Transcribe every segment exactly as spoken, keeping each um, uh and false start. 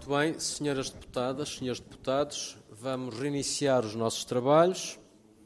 Muito bem, senhoras deputadas, senhores deputados, vamos reiniciar os nossos trabalhos.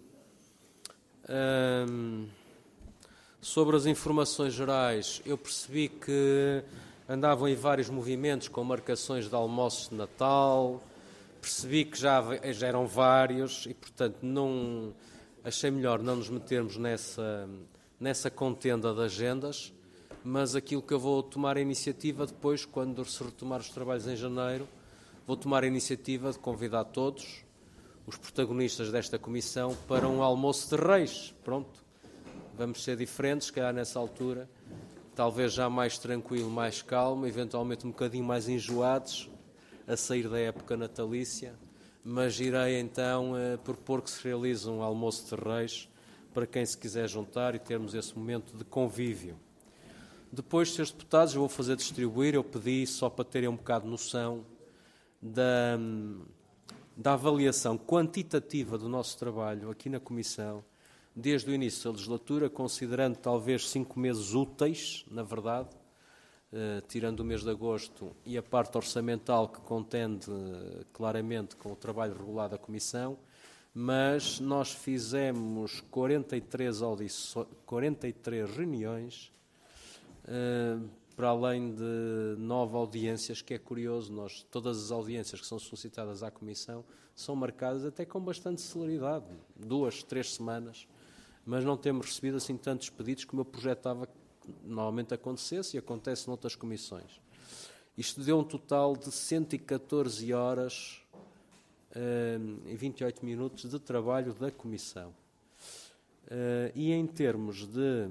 Um, sobre as informações gerais, eu percebi que andavam em vários movimentos com marcações de almoços de Natal, percebi que já, já eram vários e, portanto, não, achei melhor não nos metermos nessa, nessa contenda de agendas, mas aquilo que eu vou tomar a iniciativa depois, quando se retomar os trabalhos em janeiro, vou tomar a iniciativa de convidar todos os protagonistas desta comissão para um almoço de reis. Pronto, vamos ser diferentes, se calhar nessa altura, talvez já mais tranquilo, mais calmo, eventualmente um bocadinho mais enjoados a sair da época natalícia, mas irei então eh, propor que se realize um almoço de reis para quem se quiser juntar e termos esse momento de convívio. Depois, senhores deputados, eu vou fazer distribuir, eu pedi só para terem um bocado de noção da, da avaliação quantitativa do nosso trabalho aqui na Comissão, desde o início da legislatura, considerando talvez cinco meses úteis, na verdade, eh, tirando o mês de agosto e a parte orçamental que contende eh, claramente com o trabalho regular da Comissão, mas nós fizemos quarenta e três, audições, quarenta e três reuniões, Uh, para além de nove audiências, que é curioso, nós, todas as audiências que são solicitadas à Comissão são marcadas até com bastante celeridade, duas, três semanas, mas não temos recebido assim tantos pedidos como eu projetava que normalmente acontecesse e acontece noutras comissões. Isto deu um total de cento e catorze horas uh, e vinte e oito minutos de trabalho da Comissão. Uh, e em termos de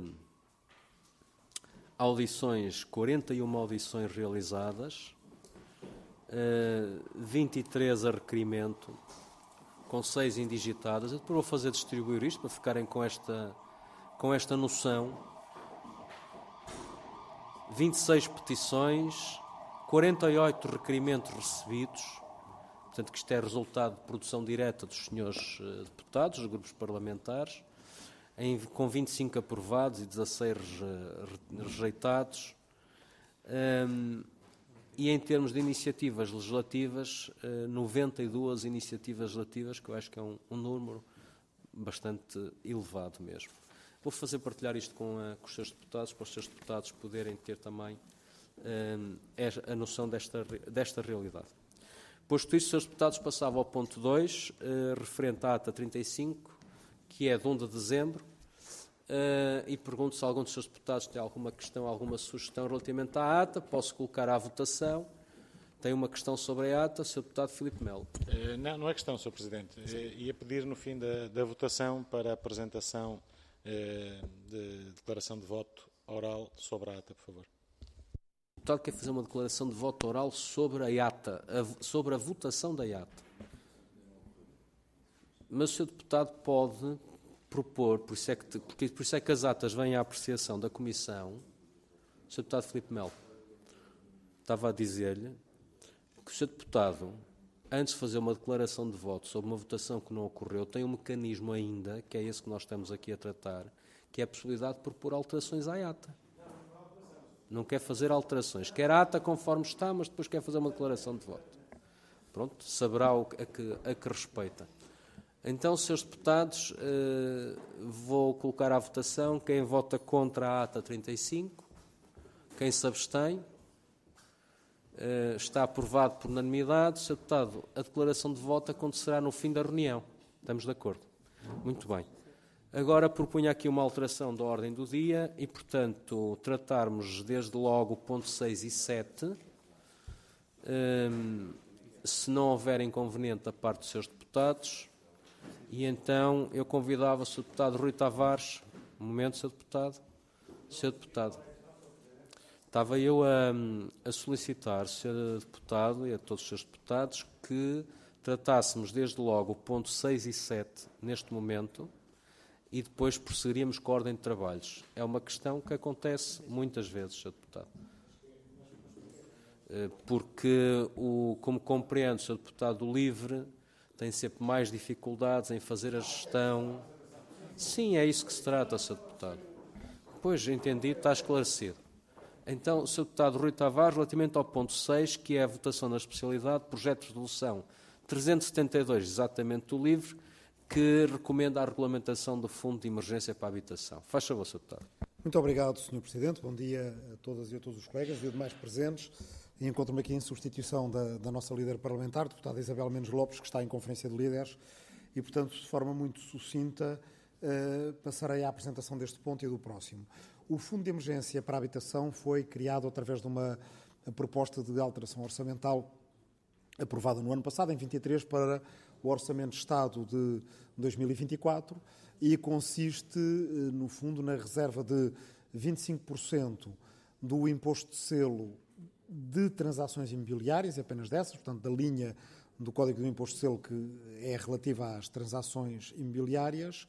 audições, quarenta e uma audições realizadas, vinte e três a requerimento, com seis indigitadas. Eu depois vou fazer distribuir isto para ficarem com esta, com esta noção. vinte e seis petições, quarenta e oito requerimentos recebidos, portanto que isto é resultado de produção direta dos senhores deputados, dos grupos parlamentares, Em, com vinte e cinco aprovados e dezasseis rejeitados. Um, e em termos de iniciativas legislativas, uh, noventa e duas iniciativas legislativas, que eu acho que é um, um número bastante elevado mesmo. Vou fazer partilhar isto com, a, com os seus deputados, para os seus deputados poderem ter também um, a noção desta, desta realidade. Posto isto, os seus deputados passavam ao ponto dois, uh, referente à ata trinta e cinco, que é de um de dezembro, uh, e pergunto se algum dos seus deputados tem alguma questão, alguma sugestão relativamente à ata. Posso colocar à votação. Tem uma questão sobre a ata, senhor deputado Filipe Melo. Uh, não, não é questão, senhor Presidente. Uh, ia pedir no fim da, da votação para a apresentação uh, de declaração de voto oral sobre a ata, por favor. O deputado quer fazer uma declaração de voto oral sobre a ata, a, sobre a votação da ata. Mas o senhor deputado pode propor, por isso, é que, porque, por isso é que as atas vêm à apreciação da Comissão. O senhor deputado Filipe Melo estava a dizer-lhe que o senhor deputado, antes de fazer uma declaração de voto sobre uma votação que não ocorreu, tem um mecanismo ainda, que é esse que nós estamos aqui a tratar, que é a possibilidade de propor alterações à ata. Não quer fazer alterações. Quer a ata conforme está, mas depois quer fazer uma declaração de voto. Pronto, saberá o que, a, que, a que respeita. Então, senhores deputados, eh, vou colocar à votação quem vota contra a ata trinta e cinco, quem se abstém, eh, está aprovado por unanimidade. Senhor deputado, a declaração de voto acontecerá no fim da reunião. Estamos de acordo? Muito bem. Agora proponho aqui uma alteração da ordem do dia e, portanto, tratarmos desde logo o ponto seis e sete. Eh, se não houver inconveniente da parte dos senhores deputados. E então eu convidava o senhor deputado Rui Tavares, um momento, senhor deputado, senhor deputado, estava eu a, a solicitar, senhor deputado e a todos os seus deputados, que tratássemos desde logo o ponto seis e sete neste momento e depois prosseguiríamos com a ordem de trabalhos. É uma questão que acontece muitas vezes, senhor deputado. Porque, o, como compreendo, senhor deputado, o LIVRE tem sempre mais dificuldades em fazer a gestão. Sim, é isso que se trata, senhor deputado. Pois, entendido, está esclarecido. Então, senhor Deputado Rui Tavares, relativamente ao ponto seis, que é a votação na especialidade, projeto de resolução trezentos e setenta e dois, exatamente do LIVRE, que recomenda a regulamentação do Fundo de Emergência para a Habitação. Faz favor, senhor Deputado. Muito obrigado, senhor Presidente. Bom dia a todas e a todos os colegas e a demais presentes. E encontro-me aqui em substituição da, da nossa líder parlamentar, deputada Isabel Mendes Lopes, que está em Conferência de Líderes, e, portanto, de forma muito sucinta, uh, passarei à apresentação deste ponto e do próximo. O Fundo de Emergência para a Habitação foi criado através de uma proposta de alteração orçamental aprovada no ano passado, em vinte e três, para o Orçamento de Estado de dois mil e vinte e quatro, e consiste, no fundo, na reserva de vinte e cinco por cento do imposto de selo de transações imobiliárias, apenas dessas, portanto, da linha do Código do Imposto de Selo que é relativa às transações imobiliárias,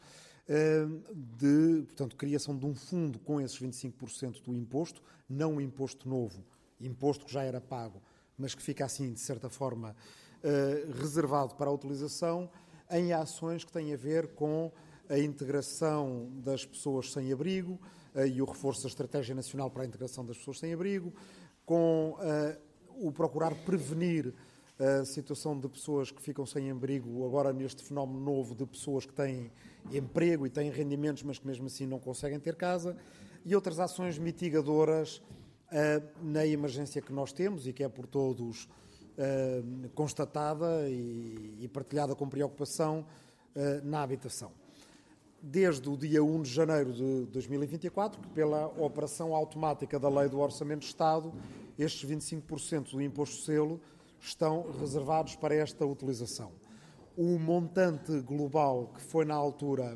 de, portanto, criação de um fundo com esses vinte e cinco por cento do imposto, não um imposto novo, imposto que já era pago, mas que fica assim, de certa forma, reservado para a utilização em ações que têm a ver com a integração das pessoas sem abrigo e o reforço da Estratégia Nacional para a Integração das Pessoas sem Abrigo, com uh, o procurar prevenir a situação de pessoas que ficam sem abrigo, agora neste fenómeno novo de pessoas que têm emprego e têm rendimentos, mas que mesmo assim não conseguem ter casa, e outras ações mitigadoras uh, na emergência que nós temos e que é por todos uh, constatada e, e partilhada com preocupação uh, na habitação. Desde o dia primeiro de janeiro de dois mil e vinte e quatro, que pela operação automática da Lei do Orçamento de Estado, estes vinte e cinco por cento do imposto de selo estão reservados para esta utilização. O montante global que foi na altura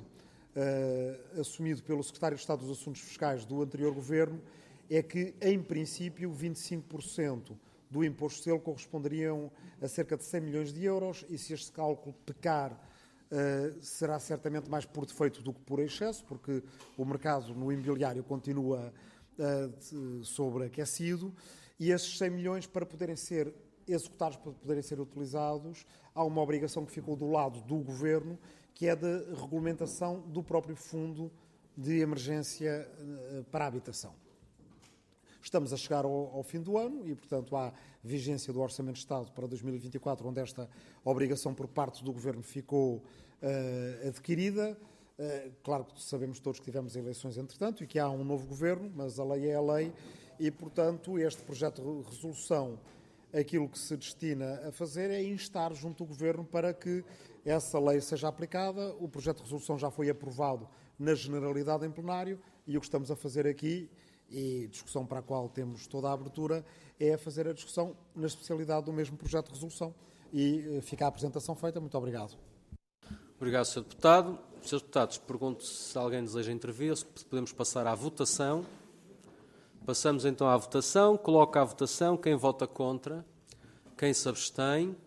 uh, assumido pelo Secretário de Estado dos Assuntos Fiscais do anterior Governo é que, em princípio, vinte e cinco por cento do imposto de selo corresponderiam a cerca de cem milhões de euros e, se este cálculo pecar, Uh, será certamente mais por defeito do que por excesso, porque o mercado no imobiliário continua uh, sobreaquecido, e esses cem milhões, para poderem ser executados, para poderem ser utilizados, há uma obrigação que ficou do lado do Governo, que é de regulamentação do próprio Fundo de Emergência uh, para a Habitação. Estamos a chegar ao, ao fim do ano e, portanto, há vigência do Orçamento de Estado para dois mil e vinte e quatro, onde esta obrigação por parte do Governo ficou uh, adquirida. Uh, claro que sabemos todos que tivemos eleições entretanto e que há um novo Governo, mas a lei é a lei e, portanto, este projeto de resolução, aquilo que se destina a fazer é instar junto do Governo para que essa lei seja aplicada. O projeto de resolução já foi aprovado na generalidade em plenário e o que estamos a fazer aqui, e discussão para a qual temos toda a abertura, é fazer a discussão na especialidade do mesmo projeto de resolução. E fica a apresentação feita. Muito obrigado. Obrigado, senhor Deputado. senhores Deputados, pergunto se alguém deseja intervir, se podemos passar à votação. Passamos então à votação. Coloco à votação quem vota contra, quem se abstém.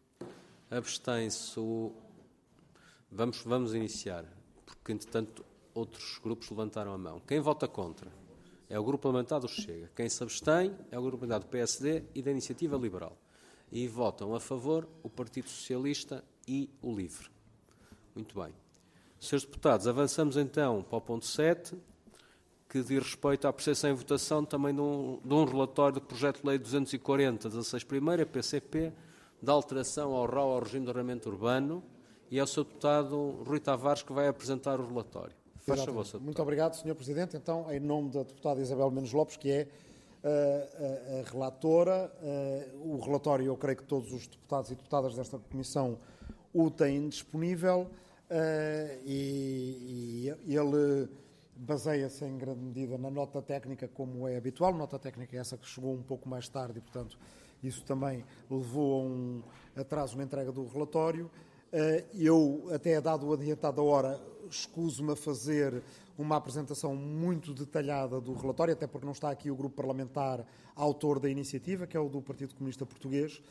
Abstém-se o... Vamos, vamos iniciar, porque, entretanto, outros grupos levantaram a mão. Quem vota contra? É o Grupo Parlamentar do Chega. Quem se abstém é o Grupo Parlamentar do P S D e da Iniciativa Liberal. E votam a favor o Partido Socialista e o LIVRE. Muito bem. senhores Deputados, avançamos então para o ponto sete, que diz respeito à apreciação em votação também de um, de um relatório do Projeto de Lei duzentos e quarenta, dezasseis primeiro, P C P, da alteração ao R A U, ao regime de arrendamento urbano, e é o senhor Deputado Rui Tavares que vai apresentar o relatório. Faz favor, senhor Deputado. Muito obrigado, senhor Presidente. Então, em nome da deputada Isabel Mendes Lopes, que é uh, a, a relatora, uh, o relatório, eu creio que todos os deputados e deputadas desta comissão o têm disponível, uh, e, e ele baseia-se em grande medida na nota técnica, como é habitual. Nota técnica é essa que chegou um pouco mais tarde e, portanto, isso também levou a um atraso na entrega do relatório. Eu, até dado o adiantado da hora, escuso-me a fazer uma apresentação muito detalhada do relatório, até porque não está aqui o grupo parlamentar autor da iniciativa, que é o do Partido Comunista Português.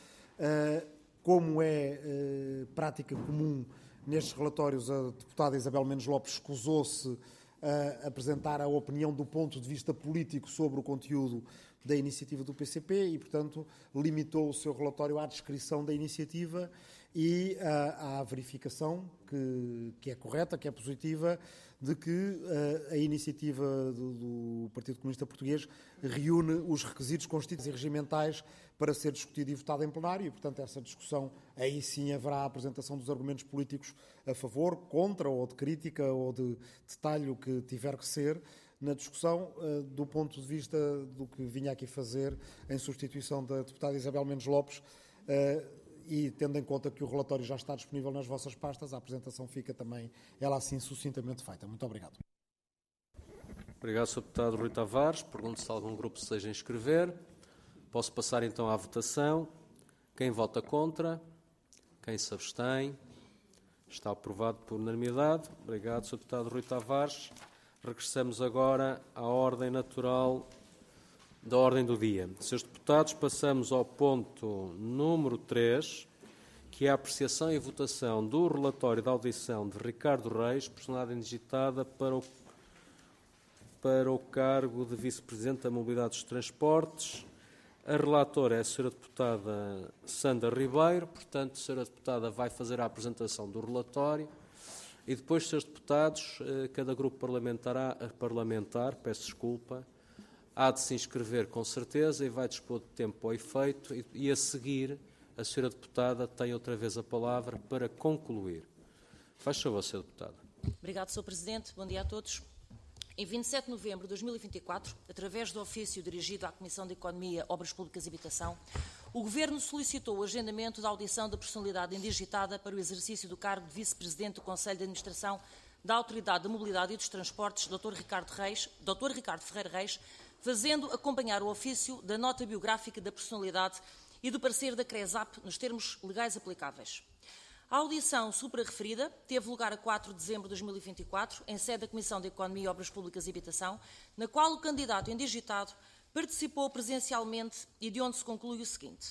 Como é prática comum nestes relatórios, a deputada Isabel Mendes Lopes escusou-se a apresentar a opinião do ponto de vista político sobre o conteúdo da iniciativa do P C P e, portanto, limitou o seu relatório à descrição da iniciativa e à, à verificação, que, que é correta, que é positiva, de que a, a iniciativa do, do Partido Comunista Português reúne os requisitos constitucionais e regimentais para ser discutida e votada em plenário e, portanto, essa discussão, aí sim haverá a apresentação dos argumentos políticos a favor, contra ou de crítica ou de detalhe, o que tiver que ser, na discussão, do ponto de vista do que vinha aqui fazer em substituição da deputada Isabel Mendes Lopes, e tendo em conta que o relatório já está disponível nas vossas pastas, a apresentação fica também, ela assim, sucintamente feita. Muito obrigado. Obrigado, senhor Deputado Rui Tavares. Pergunto se algum grupo se deseja inscrever. Posso passar então à votação. Quem vota contra? Quem se abstém? Está aprovado por unanimidade. Obrigado, senhor Deputado Rui Tavares. Regressamos agora à ordem natural da ordem do dia. Senhores deputados, passamos ao ponto número três, que é a apreciação e votação do relatório da audição de Ricardo Reis, personalidade indigitada para o, para o cargo de Vice-Presidente da Mobilidade dos Transportes. A relatora é a senhora deputada Sandra Ribeiro, portanto, a senhora deputada vai fazer a apresentação do relatório e depois, senhores deputados, cada grupo parlamentar, parlamentar peço desculpa, há de se inscrever com certeza e vai dispor de tempo ao efeito e, e a seguir a senhora deputada tem outra vez a palavra para concluir. Faz favor, senhora deputada. Obrigado, senhor Presidente. Bom dia a todos. Em vinte e sete de novembro de dois mil e vinte e quatro, através do ofício dirigido à Comissão de Economia, Obras Públicas e Habitação, o Governo solicitou o agendamento da audição da personalidade indigitada para o exercício do cargo de Vice-Presidente do Conselho de Administração da Autoridade da Mobilidade e dos Transportes, doutor Ricardo Reis, doutor Ricardo Ferreira Reis, fazendo acompanhar o ofício da nota biográfica da personalidade e do parecer da CRESAP nos termos legais aplicáveis. A audição suprarreferida teve lugar a quatro de dezembro de dois mil e vinte e quatro, em sede da Comissão de Economia, Obras Públicas e Habitação, na qual o candidato indigitado participou presencialmente e de onde se conclui o seguinte.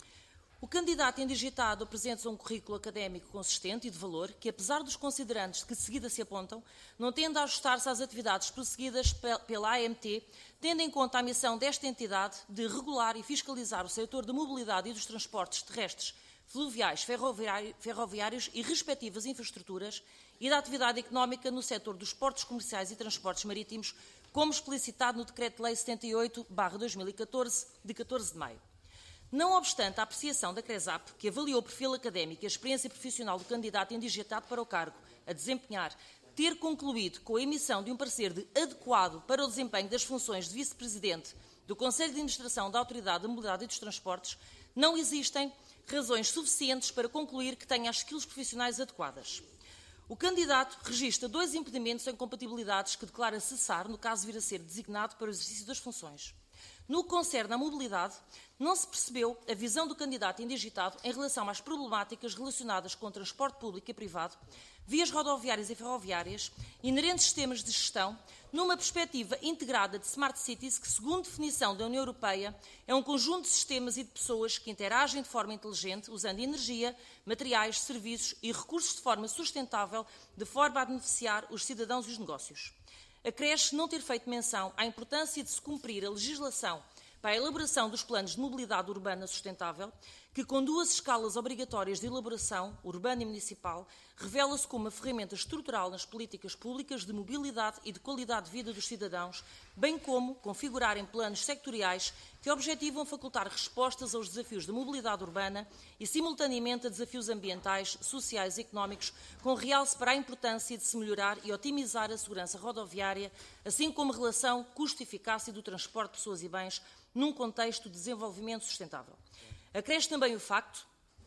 O candidato indigitado apresenta um currículo académico consistente e de valor que, apesar dos considerantes que de seguida se apontam, não tende a ajustar-se às atividades prosseguidas pela A M T, tendo em conta a missão desta entidade de regular e fiscalizar o setor da mobilidade e dos transportes terrestres, fluviais, ferroviários e respectivas infraestruturas e da atividade económica no setor dos portos comerciais e transportes marítimos, como explicitado no Decreto-Lei setenta e oito barra dois mil e catorze, de catorze de maio. Não obstante a apreciação da CRESAP, que avaliou o perfil académico e a experiência profissional do candidato indigitado para o cargo a desempenhar, ter concluído com a emissão de um parecer de adequado para o desempenho das funções de Vice-Presidente do Conselho de Administração da Autoridade da Mobilidade e dos Transportes, não existem razões suficientes para concluir que tenha as skills profissionais adequadas. O candidato registra dois impedimentos ou incompatibilidades que declara cessar no caso vir a ser designado para o exercício das funções. No que concerne à mobilidade, não se percebeu a visão do candidato indigitado em relação às problemáticas relacionadas com o transporte público e privado, vias rodoviárias e ferroviárias, inerentes sistemas de gestão, numa perspectiva integrada de Smart Cities que, segundo definição da União Europeia, é um conjunto de sistemas e de pessoas que interagem de forma inteligente, usando energia, materiais, serviços e recursos de forma sustentável, de forma a beneficiar os cidadãos e os negócios. Acresce não ter feito menção à importância de se cumprir a legislação para a elaboração dos planos de mobilidade urbana sustentável, que com duas escalas obrigatórias de elaboração, urbana e municipal, revela-se como uma ferramenta estrutural nas políticas públicas de mobilidade e de qualidade de vida dos cidadãos, bem como configurarem planos sectoriais que objetivam facultar respostas aos desafios da mobilidade urbana e, simultaneamente, a desafios ambientais, sociais e económicos, com realce para a importância de se melhorar e otimizar a segurança rodoviária, assim como a relação custo-eficácia do transporte de pessoas e bens num contexto de desenvolvimento sustentável. Acresce também o facto,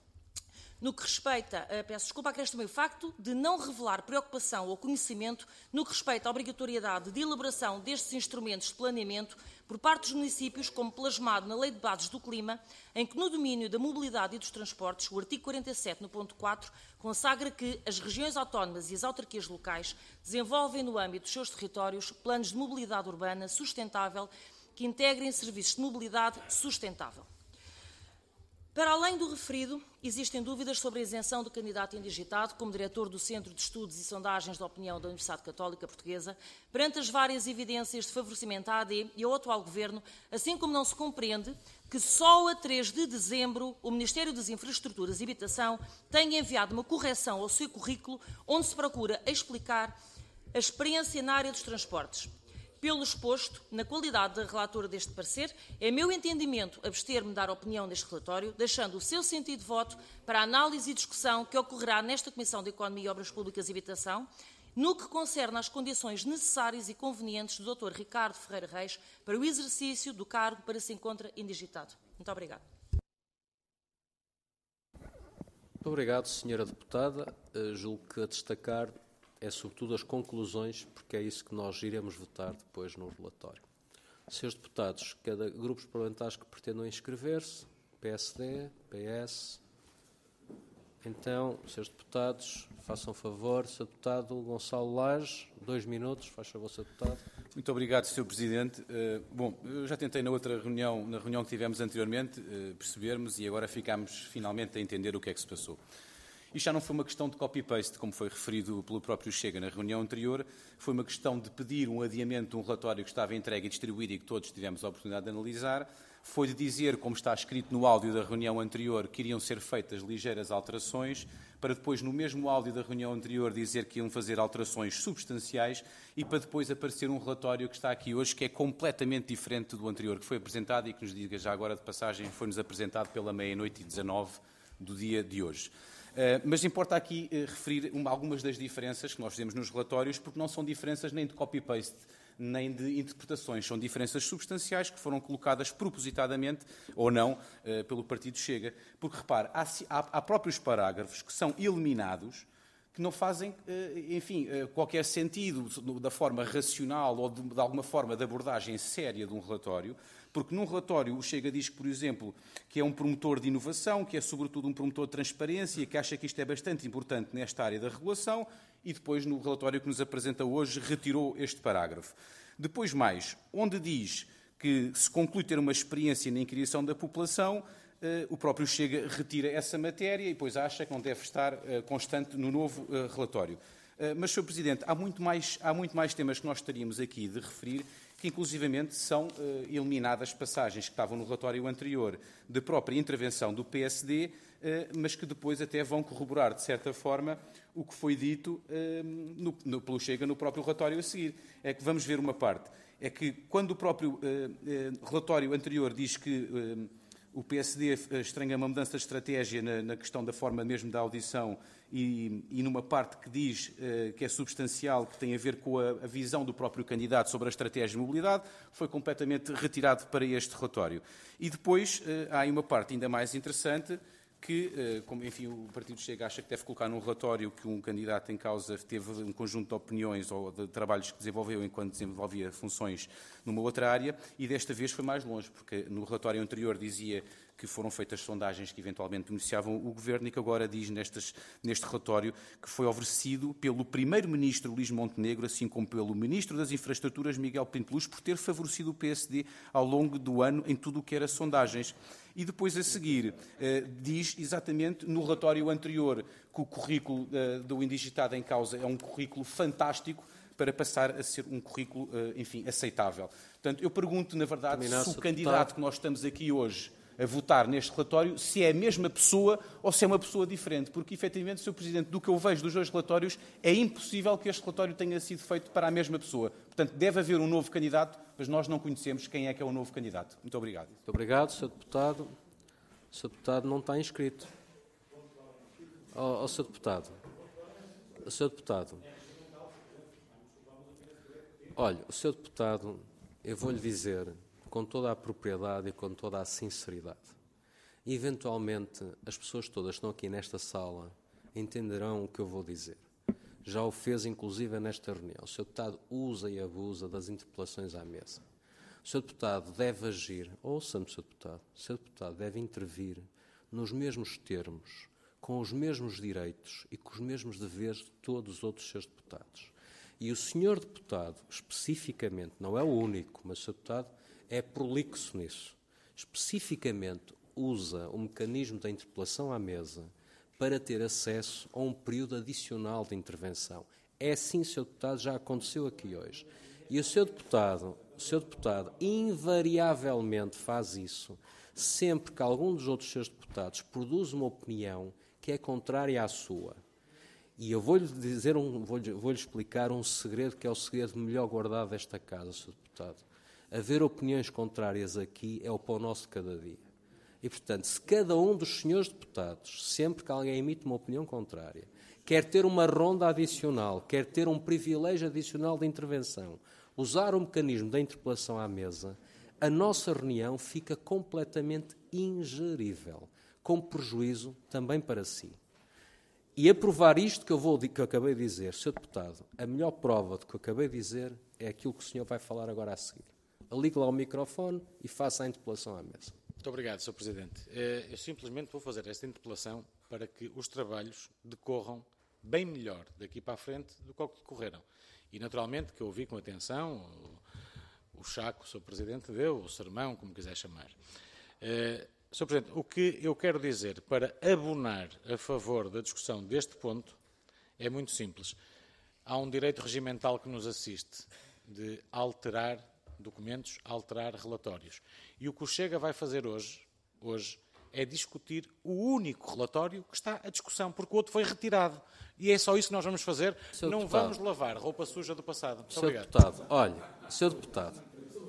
no que respeita, peço desculpa, acresce também o facto de não revelar preocupação ou conhecimento no que respeita à obrigatoriedade de elaboração destes instrumentos de planeamento por parte dos municípios, como plasmado na Lei de Bases do Clima, em que no domínio da mobilidade e dos transportes, o artigo quarenta e sete, no ponto quatro, consagra que as regiões autónomas e as autarquias locais desenvolvem no âmbito dos seus territórios planos de mobilidade urbana sustentável que integrem serviços de mobilidade sustentável. Para além do referido, existem dúvidas sobre a isenção do candidato indigitado como diretor do Centro de Estudos e Sondagens da Opinião da Universidade Católica Portuguesa, perante as várias evidências de favorecimento à A D e ao atual Governo, assim como não se compreende que só a três de dezembro o Ministério das Infraestruturas e Habitação tenha enviado uma correção ao seu currículo onde se procura explicar a experiência na área dos transportes. Pelo exposto, na qualidade de relatora deste parecer, é meu entendimento abster-me de dar opinião neste relatório, deixando o seu sentido de voto para a análise e discussão que ocorrerá nesta Comissão de Economia, Obras Públicas e Habitação, no que concerne às condições necessárias e convenientes do doutor Ricardo Ferreira Reis para o exercício do cargo para se encontra indigitado. Muito obrigada. Muito obrigado, senhora Deputada. Uh, julgo que a destacar é sobretudo as conclusões, porque é isso que nós iremos votar depois no relatório. Senhores deputados, cada grupos parlamentares que pretendam inscrever-se, P S D, P S. Então, senhores deputados, façam favor. senhor Deputado Gonçalo Lage, dois minutos, faz favor, senhor Deputado. Muito obrigado, senhor Presidente. Uh, bom, eu já tentei na outra reunião, na reunião que tivemos anteriormente, uh, percebermos e agora ficámos finalmente a entender o que é que se passou. Isto já não foi uma questão de copy-paste, como foi referido pelo próprio Chega na reunião anterior, foi uma questão de pedir um adiamento de um relatório que estava entregue e distribuído e que todos tivemos a oportunidade de analisar, foi de dizer, como está escrito no áudio da reunião anterior, que iriam ser feitas ligeiras alterações, para depois, no mesmo áudio da reunião anterior, dizer que iam fazer alterações substanciais e para depois aparecer um relatório que está aqui hoje, que é completamente diferente do anterior, que foi apresentado e que nos diga já agora de passagem, foi-nos apresentado pela meia-noite e dezanove do dia de hoje. Uh, mas importa aqui uh, referir uma, algumas das diferenças que nós fizemos nos relatórios, porque não são diferenças nem de copy-paste, nem de interpretações, são diferenças substanciais que foram colocadas propositadamente, ou não, uh, pelo Partido Chega. Porque, repare, há, há, há próprios parágrafos que são eliminados, que não fazem, enfim, qualquer sentido da forma racional ou de, de alguma forma de abordagem séria de um relatório, porque num relatório o Chega diz que, por exemplo, que é um promotor de inovação, que é sobretudo um promotor de transparência, que acha que isto é bastante importante nesta área da regulação, e depois no relatório que nos apresenta hoje retirou este parágrafo. Depois mais, onde diz que se conclui ter uma experiência na inquirição da população, Uh, o próprio Chega retira essa matéria e depois acha que não deve estar uh, constante no novo uh, relatório. Uh, mas, senhor Presidente, há muito, mais, há muito mais temas que nós estaríamos aqui de referir, que inclusivamente são uh, eliminadas passagens que estavam no relatório anterior de própria intervenção do P S D, uh, mas que depois até vão corroborar, de certa forma, o que foi dito uh, no, no, pelo Chega no próprio relatório a seguir. É que vamos ver uma parte. É que quando o próprio uh, uh, relatório anterior diz que uh, o P S D estranha uma mudança de estratégia na, na questão da forma mesmo da audição e, e numa parte que diz uh, que é substancial, que tem a ver com a, a visão do próprio candidato sobre a estratégia de mobilidade, foi completamente retirado para este relatório. E depois uh, há aí uma parte ainda mais interessante que, uh, como enfim o Partido Chega acha que deve colocar num relatório que um candidato em causa teve um conjunto de opiniões ou de trabalhos que desenvolveu enquanto desenvolvia funções numa outra área, e desta vez foi mais longe, porque no relatório anterior dizia que foram feitas sondagens que eventualmente beneficiavam o Governo e que agora diz nestes, neste relatório que foi oferecido pelo Primeiro-Ministro Luís Montenegro, assim como pelo Ministro das Infraestruturas Miguel Pinto Luz, por ter favorecido o P S D ao longo do ano em tudo o que era sondagens. E depois, a seguir, eh, diz exatamente no relatório anterior que o currículo eh, do indigitado em causa é um currículo fantástico para passar a ser um currículo, eh, enfim, aceitável. Portanto, eu pergunto, na verdade, Terminar se o candidato que nós estamos aqui hoje a votar neste relatório, se é a mesma pessoa ou se é uma pessoa diferente, porque, efetivamente, senhor Presidente, do que eu vejo dos dois relatórios, é impossível que este relatório tenha sido feito para a mesma pessoa. Portanto, deve haver um novo candidato, mas nós não conhecemos quem é que é o novo candidato. Muito obrigado. Muito obrigado, senhor Deputado. O senhor Deputado não está inscrito. Ó, oh, senhor Deputado. O senhor Deputado. Olha, o senhor Deputado, eu vou-lhe dizer, com toda a propriedade e com toda a sinceridade, e eventualmente as pessoas todas que estão aqui nesta sala entenderão o que eu vou dizer. Já o fez, inclusive, nesta reunião. O senhor Deputado usa e abusa das interpelações à mesa. O senhor Deputado deve agir, ouça-me, senhor Deputado, o senhor Deputado deve intervir nos mesmos termos, com os mesmos direitos e com os mesmos deveres de todos os outros seus deputados. E o senhor Deputado, especificamente, não é o único, mas o senhor Deputado é prolixo nisso. Especificamente, usa o mecanismo da interpelação à mesa para ter acesso a um período adicional de intervenção. É assim, senhor Deputado, já aconteceu aqui hoje. E o senhor Deputado, o senhor Deputado invariavelmente faz isso sempre que algum dos outros seus deputados produz uma opinião que é contrária à sua. E eu vou-lhe dizer, um, vou-lhe, vou-lhe explicar um segredo que é o segredo melhor guardado desta casa, senhor Deputado. Haver opiniões contrárias aqui é o pão nosso de cada dia. E, portanto, se cada um dos senhores deputados, sempre que alguém emite uma opinião contrária, quer ter uma ronda adicional, quer ter um privilégio adicional de intervenção, usar o mecanismo da interpelação à mesa, a nossa reunião fica completamente ingerível, com prejuízo também para si. E aprovar isto que eu, vou, que eu acabei de dizer, senhor Deputado, a melhor prova do que eu acabei de dizer é aquilo que o senhor vai falar agora a seguir. Ligue lá o microfone e faça a interpelação à mesa. Muito obrigado, senhor Presidente. Eu simplesmente vou fazer esta interpelação para que os trabalhos decorram bem melhor daqui para a frente do que decorreram. E, naturalmente, que eu ouvi com atenção o, o chaco que o senhor Presidente deu, o sermão, como quiser chamar. Uh, senhor Presidente, o que eu quero dizer para abonar a favor da discussão deste ponto é muito simples. Há um direito regimental que nos assiste de alterar documentos, alterar relatórios. E o que o Chega vai fazer hoje, hoje é discutir o único relatório que está à discussão, porque o outro foi retirado. E é só isso que nós vamos fazer. Senhor Não deputado, vamos lavar roupa suja do passado. Muito senhor obrigado. Deputado, olha, senhor Deputado,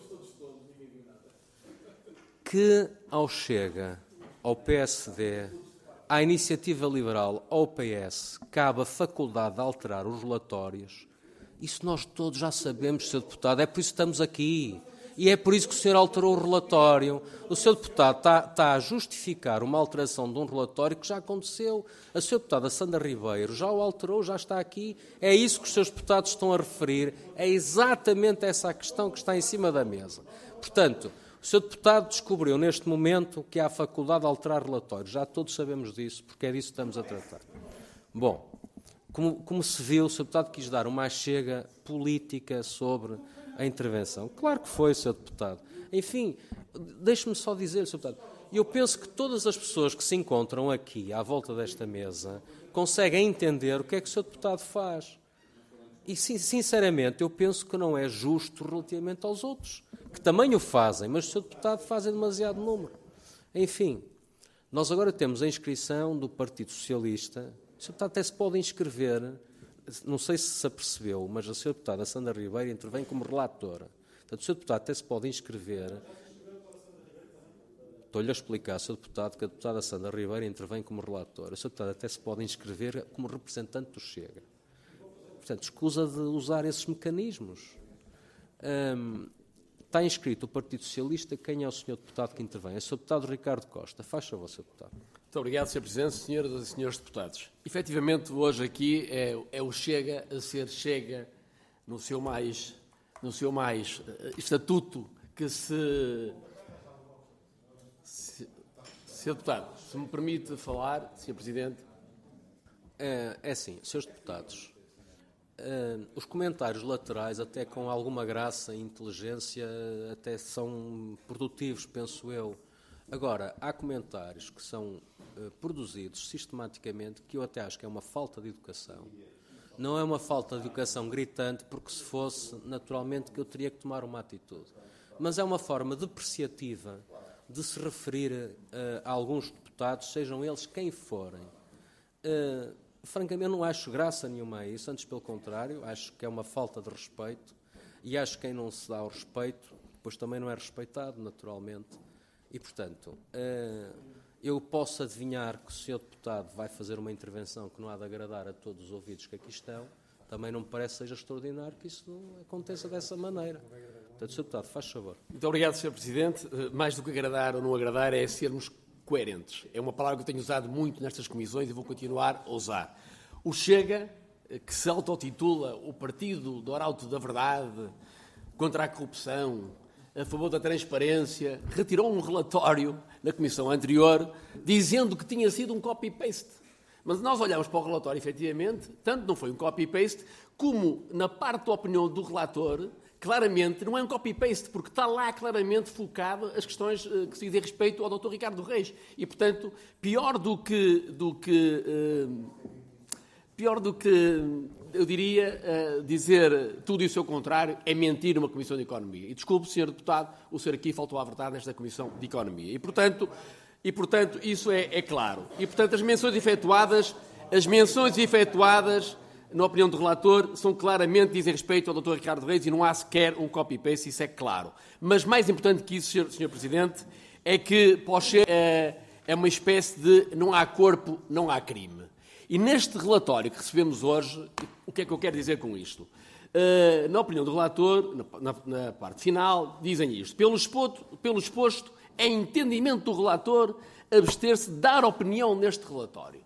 que ao Chega, ao P S D, à Iniciativa Liberal, ao P S, cabe a faculdade de alterar os relatórios, isso nós todos já sabemos, senhor Deputado, é por isso que estamos aqui. E é por isso que o senhor alterou o relatório. O senhor Deputado está, está a justificar uma alteração de um relatório que já aconteceu. A senhora Deputada Sandra Ribeiro já o alterou, já está aqui. É isso que os seus deputados estão a referir. É exatamente essa a questão que está em cima da mesa. Portanto, o senhor Deputado descobriu neste momento que há a faculdade de alterar relatórios. Já todos sabemos disso, porque é disso que estamos a tratar. Bom, como, como se viu, o senhor Deputado quis dar uma chega política sobre a intervenção. Claro que foi, senhor Deputado. Enfim, deixe-me só dizer, senhor Deputado, eu penso que todas as pessoas que se encontram aqui, à volta desta mesa, conseguem entender o que é que o senhor Deputado faz. E, sinceramente, eu penso que não é justo relativamente aos outros, que também o fazem, mas o senhor Deputado faz demasiado número. Enfim, nós agora temos a inscrição do Partido Socialista. O senhor Deputado até se pode inscrever. Não sei se se apercebeu, mas a senhora Deputada Sandra Ribeiro intervém como relatora. Portanto, o senhor Deputado até se pode inscrever. Estou-lhe a explicar, senhor Deputado, que a Deputada Sandra Ribeiro intervém como relatora. O senhor Deputado até se pode inscrever como representante do Chega. Portanto, escusa de usar esses mecanismos. Hum, está inscrito o Partido Socialista. Quem é o senhor Deputado que intervém? É o senhor Deputado Ricardo Costa. Faz favor, senhor Deputado. Muito obrigado, senhor Presidente, senhoras e senhores deputados. Efetivamente, hoje aqui é, é o Chega a ser Chega no seu mais, no seu mais uh, estatuto que se, se... Senhor Deputado, se me permite falar, senhor Presidente. É, é assim, senhores deputados, uh, os comentários laterais, até com alguma graça e inteligência, até são produtivos, penso eu. Agora, há comentários que são uh, produzidos sistematicamente que eu até acho que é uma falta de educação. Não é uma falta de educação gritante, porque se fosse, naturalmente, que eu teria que tomar uma atitude. Mas é uma forma depreciativa de se referir uh, a alguns deputados, sejam eles quem forem. Uh, francamente, não acho graça nenhuma a isso, antes pelo contrário, acho que é uma falta de respeito e acho que quem não se dá o respeito, depois também não é respeitado, naturalmente. E, portanto, eu posso adivinhar que o senhor Deputado vai fazer uma intervenção que não há de agradar a todos os ouvidos que aqui estão. Também não me parece que seja extraordinário que isso aconteça dessa maneira. Portanto, senhor Deputado, faz favor. Muito obrigado, senhor Presidente. Mais do que agradar ou não agradar é sermos coerentes. É uma palavra que eu tenho usado muito nestas comissões e vou continuar a usar. O Chega, que se autotitula o Partido do Arauto da Verdade, contra a corrupção, a favor da transparência, retirou um relatório na comissão anterior dizendo que tinha sido um copy-paste. Mas nós olhamos para o relatório, efetivamente, tanto não foi um copy-paste, como na parte da opinião do relator, claramente, não é um copy-paste, porque está lá claramente focado as questões uh, que se dizem respeito ao doutor Ricardo Reis. E, portanto, pior do que... Do que uh, pior do que, eu diria, uh, dizer tudo e o seu contrário, é mentir numa Comissão de Economia. E desculpe, senhor Deputado, o senhor aqui faltou à verdade nesta Comissão de Economia. E, portanto, e, portanto isso é, é claro. E, portanto, as menções efetuadas... As menções efetuadas, na opinião do relator, são claramente, dizem respeito ao doutor Ricardo Reis e não há sequer um copy-paste, isso é claro. Mas mais importante que isso, senhor Presidente, é que para o Chega é, é uma espécie de não há corpo, não há crime. E neste relatório que recebemos hoje, o que é que eu quero dizer com isto? Uh, na opinião do relator, na, na, na parte final, dizem isto. Pelo exposto, pelo exposto, é entendimento do relator abster-se de dar opinião neste relatório.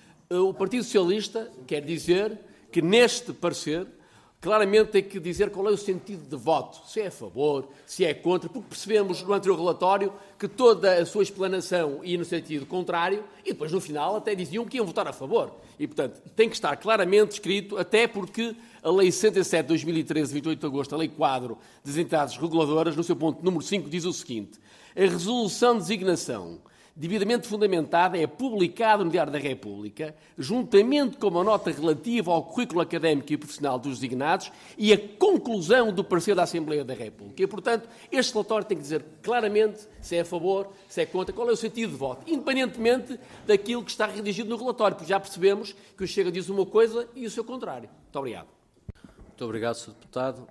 O Partido Socialista quer dizer que neste parecer claramente tem que dizer qual é o sentido de voto, se é a favor, se é contra, porque percebemos no anterior relatório que toda a sua explanação ia no sentido contrário e depois no final até diziam que iam votar a favor. E, portanto, tem que estar claramente escrito, até porque a Lei cento e sete de dois mil e treze, de vinte e oito de agosto, a Lei Quadro das Entidades Reguladoras, no seu ponto número cinco, diz o seguinte: a resolução de designação devidamente fundamentada é publicada no Diário da República, juntamente com uma nota relativa ao currículo académico e profissional dos designados e a conclusão do parecer da Assembleia da República. E, portanto, este relatório tem que dizer claramente se é a favor, se é contra, qual é o sentido de voto, independentemente daquilo que está redigido no relatório, porque já percebemos que o Chega diz uma coisa e o seu contrário. Muito obrigado. Muito obrigado, senhor Deputado.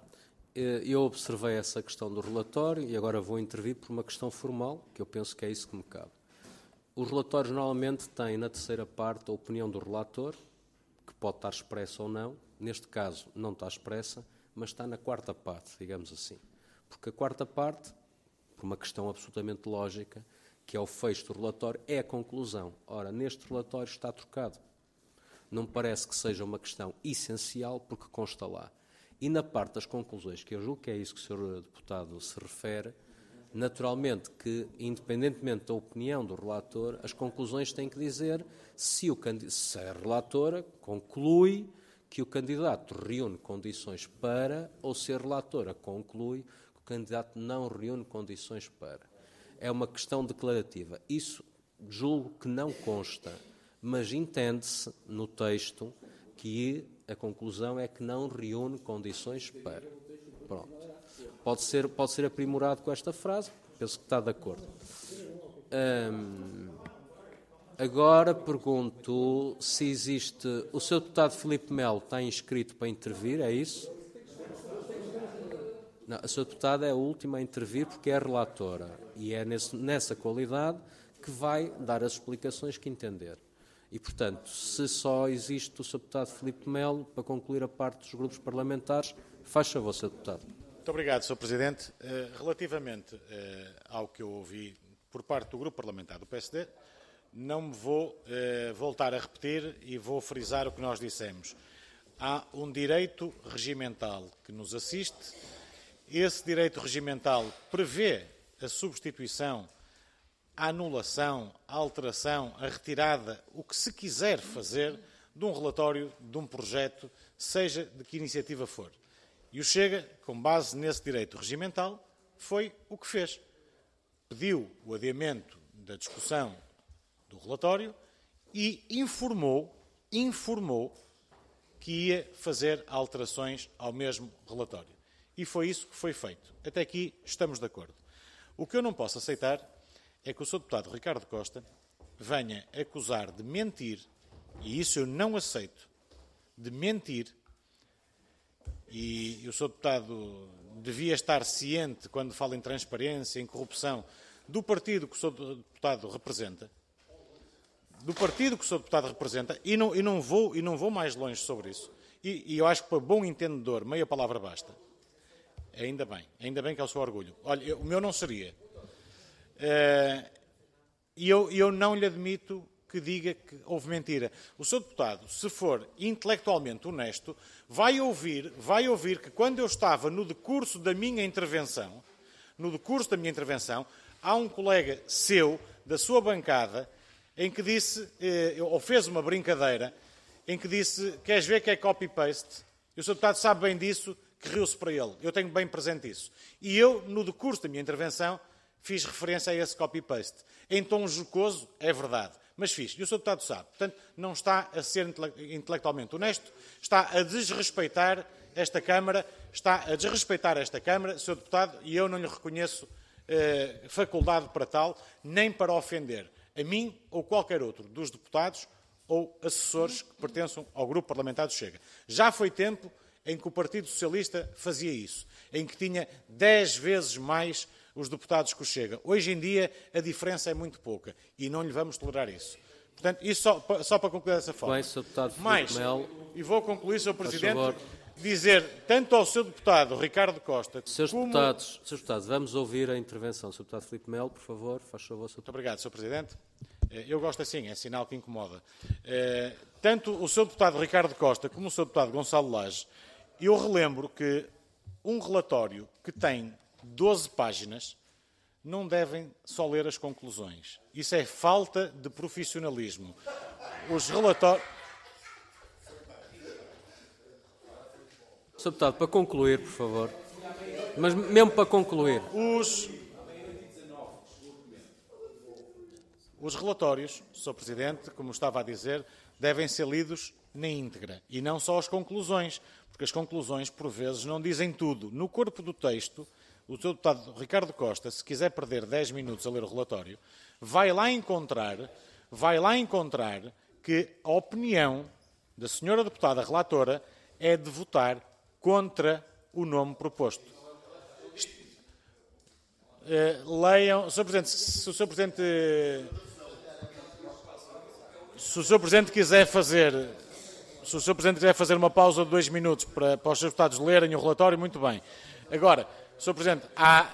Eu observei essa questão do relatório e agora vou intervir por uma questão formal, que eu penso que é isso que me cabe. Os relatórios normalmente têm na terceira parte a opinião do relator, que pode estar expressa ou não. Neste caso não está expressa, mas está na quarta parte, digamos assim. Porque a quarta parte, por uma questão absolutamente lógica, que é o fecho do relatório, é a conclusão. Ora, neste relatório está trocado. Não me parece que seja uma questão essencial, porque consta lá. E na parte das conclusões, que eu julgo que é isso que o senhor Deputado se refere, naturalmente que, independentemente da opinião do relator, as conclusões têm que dizer se, o, se a relatora conclui que o candidato reúne condições para, ou se a relatora conclui que o candidato não reúne condições para. É uma questão declarativa. Isso julgo que não consta, mas entende-se no texto que a conclusão é que não reúne condições para. Pronto. Pode ser, pode ser aprimorado com esta frase, penso que está de acordo. Hum, agora pergunto se existe... O senhor Deputado Filipe Melo está inscrito para intervir, é isso? Não, a senhora Deputada é a última a intervir porque é a relatora e é nesse, nessa qualidade que vai dar as explicações que entender. E, portanto, se só existe o senhor Deputado Filipe Melo para concluir a parte dos grupos parlamentares, faz favor, senhor Deputado. Muito obrigado, senhor Presidente. Relativamente ao que eu ouvi por parte do Grupo Parlamentar do P S D, não me vou voltar a repetir e vou frisar o que nós dissemos. Há um direito regimental que nos assiste. Esse direito regimental prevê a substituição, a anulação, a alteração, a retirada, o que se quiser fazer de um relatório, de um projeto, seja de que iniciativa for. E o Chega, com base nesse direito regimental, foi o que fez. Pediu o adiamento da discussão do relatório e informou, informou que ia fazer alterações ao mesmo relatório. E foi isso que foi feito. Até aqui estamos de acordo. O que eu não posso aceitar é que o senhor Deputado Ricardo Costa venha acusar de mentir, e isso eu não aceito, de mentir. E o senhor Deputado devia estar ciente, quando fala em transparência, em corrupção, do partido que o senhor Deputado representa, do partido que o senhor Deputado representa, e não, e não, vou, e não vou mais longe sobre isso. E, e eu acho que para bom entendedor, meia palavra basta. Ainda bem, ainda bem que é o seu orgulho. Olha, eu, o meu não seria. Uh, e eu, eu não lhe admito que diga que houve mentira. O senhor Deputado, se for intelectualmente honesto, vai ouvir, vai ouvir que quando eu estava no decurso da minha intervenção, no decurso da minha intervenção, há um colega seu, da sua bancada, em que disse, eh, ou fez uma brincadeira, em que disse, queres ver que é copy-paste? E o senhor Deputado sabe bem disso, que riu-se para ele. Eu tenho bem presente isso. E eu, no decurso da minha intervenção, fiz referência a esse copy-paste. Em tom jocoso, é verdade, mas fiz. E o senhor deputado sabe. Portanto, não está a ser intelectualmente honesto, está a desrespeitar esta Câmara, está a desrespeitar esta Câmara, senhor deputado, e eu não lhe reconheço eh, faculdade para tal, nem para ofender a mim ou qualquer outro dos deputados ou assessores que pertençam ao grupo parlamentar do Chega. Já foi tempo em que o Partido Socialista fazia isso, em que tinha dez vezes mais os deputados que o Chega. Hoje em dia a diferença é muito pouca e não lhe vamos tolerar isso. Portanto, isso só, só para concluir dessa forma. Bem, senhor deputado Filipe Mas, Melo, e vou concluir, senhor Presidente, favor. dizer tanto ao seu deputado Ricardo Costa Senhores como... deputados, senhores deputados, vamos ouvir a intervenção. senhor deputado Filipe Melo, por favor, faz favor. senhor Muito obrigado, senhor Presidente. Eu gosto assim, é sinal que incomoda. Tanto o senhor deputado Ricardo Costa como o senhor deputado Gonçalo Lage, eu relembro que um relatório que tem doze páginas não devem só ler as conclusões. Isso é falta de profissionalismo. Os relatórios... senhor deputado, para concluir, por favor. Mas mesmo para concluir. Os... Os relatórios, senhor Presidente, como estava a dizer, devem ser lidos na íntegra e não só as conclusões, porque as conclusões, por vezes, não dizem tudo. No corpo do texto, o senhor deputado Ricardo Costa, se quiser perder dez minutos a ler o relatório, vai lá encontrar, vai lá encontrar que a opinião da senhora deputada relatora é de votar contra o nome proposto. Uh, leiam, senhor Presidente, se o senhor Presidente... Se o senhor Presidente quiser fazer, se o senhor Presidente quiser fazer uma pausa de dois minutos para, para os seus deputados lerem o relatório, muito bem. Agora, senhor Presidente, há...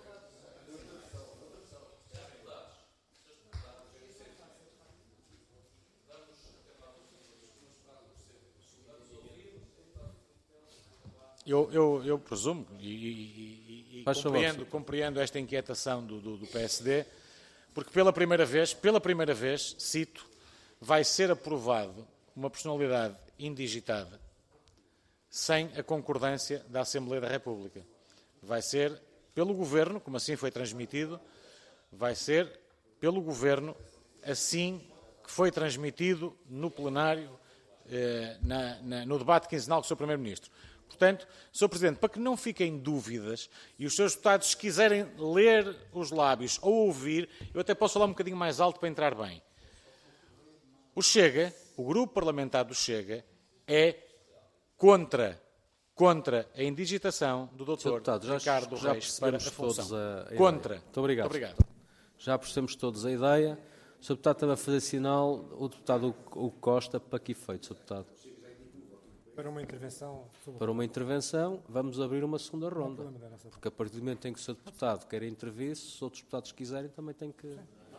Eu, eu, eu presumo e, e, e compreendo, compreendo esta inquietação do, do, do P S D, porque pela primeira vez, pela primeira vez, cito, vai ser aprovado uma personalidade indigitada sem a concordância da Assembleia da República. Vai ser pelo Governo, como assim foi transmitido, vai ser pelo Governo, assim que foi transmitido no plenário, eh, na, na, no debate quinzenal com o senhor Primeiro-Ministro. Portanto, senhor Presidente, para que não fiquem dúvidas e os seus deputados, se quiserem ler os lábios ou ouvir, eu até posso falar um bocadinho mais alto para entrar bem. O Chega, o grupo parlamentar do Chega, é contra, contra a indigitação do doutor Deputado, já, Ricardo já Reis para a função. A contra. Muito obrigado. Muito obrigado. Já percebemos todos a ideia. O senhor Deputado também a fazer sinal, o Deputado Hugo Costa, para que efeito, senhor Deputado? Para uma intervenção... Sobre... Para uma intervenção, vamos abrir uma segunda ronda. Porque a partir do momento em que o senhor Deputado quer intervir, se os outros deputados quiserem, também tem que... Uh,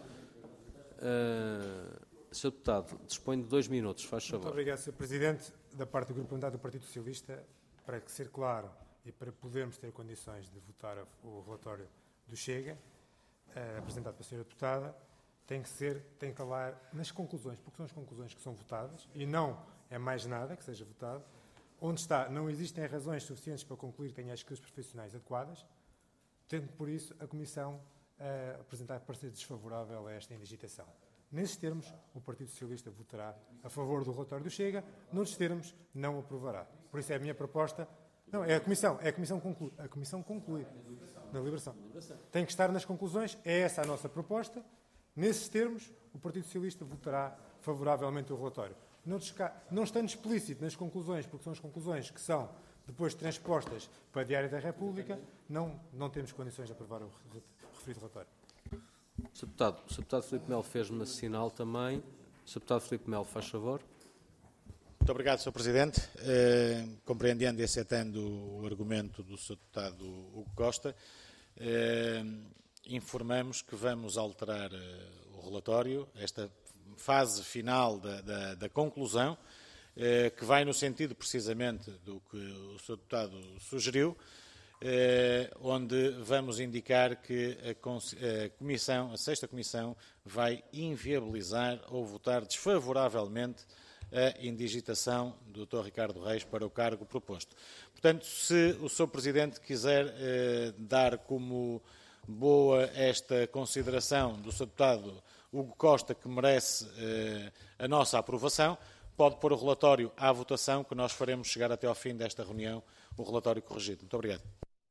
senhor Deputado, dispõe de dois minutos, faz favor. Muito obrigado, senhor Presidente. Da parte do Grupo Parlamentar do Partido Socialista, para que ser claro e para podermos ter condições de votar o relatório do Chega, uh, apresentado pela senhora Deputada, tem que ser, tem que falar nas conclusões, porque são as conclusões que são votadas, e não é mais nada que seja votado, onde está, não existem razões suficientes para concluir que tenha as skills profissionais adequadas, tendo por isso a Comissão uh, apresentar parecer desfavorável a esta indigitação. Nesses termos, o Partido Socialista votará a favor do relatório do Chega, noutros termos, não aprovará. Por isso é a minha proposta. Não, é a Comissão, é a Comissão conclui. A Comissão conclui na deliberação. Tem que estar nas conclusões, é essa a nossa proposta. Nesses termos, o Partido Socialista votará favoravelmente o relatório. Não, não estando explícito nas conclusões, porque são as conclusões que são depois transpostas para a Diário da República, não, não temos condições de aprovar o referido relatório. senhor Deputado, o senhor Deputado Filipe Melo fez-me sinal também. O senhor Deputado Filipe Melo, faz favor. Muito obrigado, senhor Presidente. Eh, compreendendo e aceitando o argumento do senhor Deputado Hugo Costa, eh, informamos que vamos alterar eh, o relatório, esta fase final da, da, da conclusão, eh, que vai no sentido precisamente do que o senhor Deputado sugeriu, eh, onde vamos indicar que a, a Comissão, a sexta Comissão, vai inviabilizar ou votar desfavoravelmente a indigitação do doutor Ricardo Reis para o cargo proposto. Portanto, se o senhor Presidente quiser eh, dar como boa esta consideração do senhor Deputado Hugo Costa, que merece eh, a nossa aprovação, pode pôr o relatório à votação, que nós faremos chegar até ao fim desta reunião o relatório corrigido. Muito obrigado.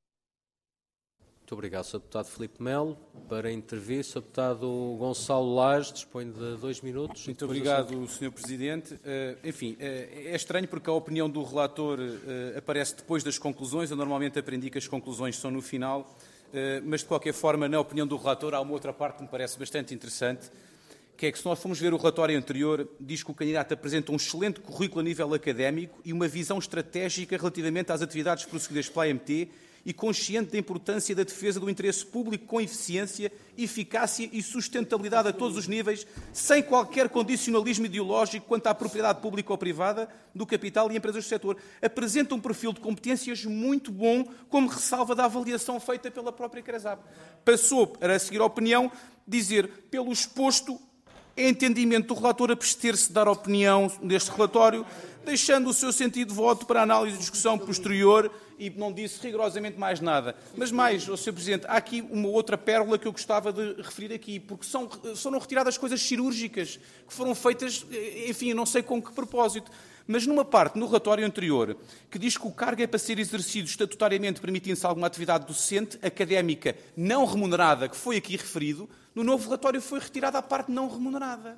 Muito obrigado, senhor Deputado Filipe Melo. Para intervir, senhor Deputado Gonçalo Lage dispõe de dois minutos. Muito obrigado, senhor Presidente. Uh, enfim, uh, é estranho porque a opinião do relator uh, aparece depois das conclusões. Eu normalmente aprendi que as conclusões são no final, uh, mas de qualquer forma, na opinião do relator, há uma outra parte que me parece bastante interessante, que é que se nós formos ver o relatório anterior, diz que o candidato apresenta um excelente currículo a nível académico e uma visão estratégica relativamente às atividades prosseguidas pela A M T, e consciente da importância da defesa do interesse público com eficiência, eficácia e sustentabilidade a todos os níveis, sem qualquer condicionalismo ideológico quanto à propriedade pública ou privada do capital e empresas do setor. Apresenta um perfil de competências muito bom, como ressalva da avaliação feita pela própria CRESAP. Passou, para seguir a opinião, dizer, pelo exposto, é entendimento do relator abster-se de dar opinião neste relatório, deixando o seu sentido de voto para análise e discussão posterior, e não disse rigorosamente mais nada. Mas mais, oh, senhor Presidente, há aqui uma outra pérola que eu gostava de referir aqui, porque são, foram retiradas coisas cirúrgicas que foram feitas, enfim, eu não sei com que propósito, mas numa parte, no relatório anterior, que diz que o cargo é para ser exercido estatutariamente permitindo-se alguma atividade docente, académica, não remunerada, que foi aqui referido, no novo relatório foi retirada a parte não remunerada.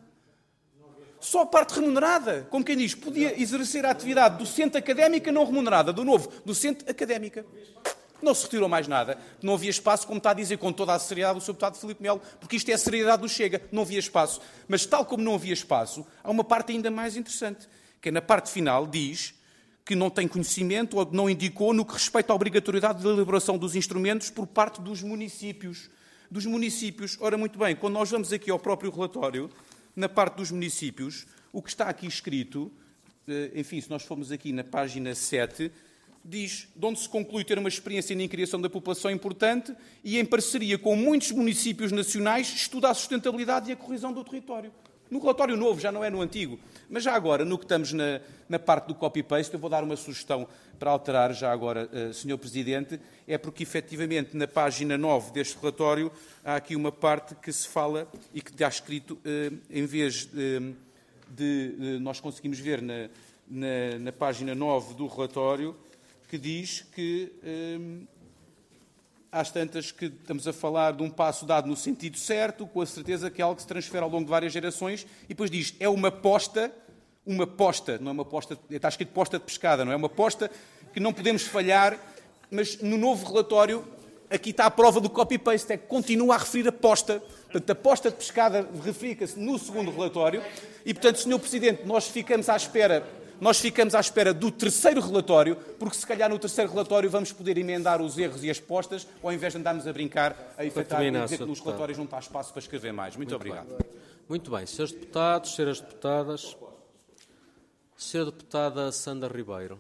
Só a parte remunerada, como quem diz, podia exercer a atividade docente académica não remunerada, do novo, docente académica. Não se retirou mais nada, não havia espaço, como está a dizer com toda a seriedade o senhor Deputado Filipe Melo, porque isto é a seriedade do Chega, não havia espaço. Mas tal como não havia espaço, há uma parte ainda mais interessante, que é na parte final diz que não tem conhecimento ou não indicou no que respeita à obrigatoriedade da elaboração dos instrumentos por parte dos municípios. Dos municípios. Ora, muito bem, quando nós vamos aqui ao próprio relatório, na parte dos municípios, o que está aqui escrito, enfim, se nós formos aqui na página sete, diz de onde se conclui ter uma experiência na criação da população importante e, em parceria com muitos municípios nacionais, estuda a sustentabilidade e a coesão do território. No relatório novo, já não é no antigo. Mas já agora, no que estamos na, na parte do copy-paste, eu vou dar uma sugestão para alterar já agora, uh, senhor Presidente, é porque, efetivamente, na página nove deste relatório, há aqui uma parte que se fala e que está escrito, uh, em vez de, de, de nós conseguimos ver na, na, na página nove do relatório, que diz que uh, às tantas que estamos a falar de um passo dado no sentido certo, com a certeza que é algo que se transfere ao longo de várias gerações, e depois diz, é uma posta, uma posta, não é uma posta, está escrito posta de pescada, não é uma posta que não podemos falhar, mas no novo relatório, aqui está a prova do copy-paste, é que continua a referir a posta, portanto, a posta de pescada referica-se no segundo relatório, e, portanto, senhor Presidente, nós ficamos à espera... Nós ficamos à espera do terceiro relatório, porque se calhar no terceiro relatório vamos poder emendar os erros e as postas, ao invés de andarmos a brincar, a efetuar e dizer que nos relatórios não está espaço para escrever mais. Muito, Muito obrigado. Bem. Muito bem. Senhores deputados, senhoras deputadas, senhora deputada Sandra Ribeiro,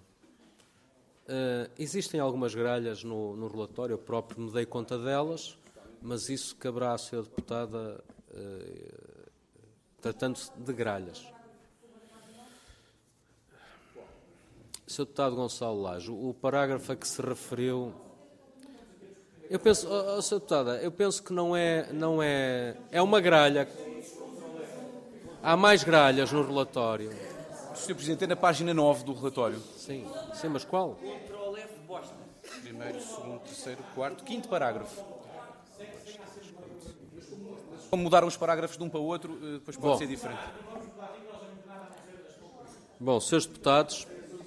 uh, existem algumas gralhas no, no relatório, eu próprio me dei conta delas, mas isso caberá à senhora deputada uh, tratando-se de gralhas. senhor Deputado Gonçalo Lage, o parágrafo a que se referiu, eu penso, oh, oh, senhora Deputada, eu penso que não é, não é, é uma gralha. Há mais gralhas no relatório. senhor Presidente, é na página nove do relatório. Sim, sim, mas qual? Primeiro, segundo, terceiro, quarto, quinto parágrafo. Como mudaram os parágrafos de um para o outro, depois pode Bom. ser diferente. Bom, senhores deputados,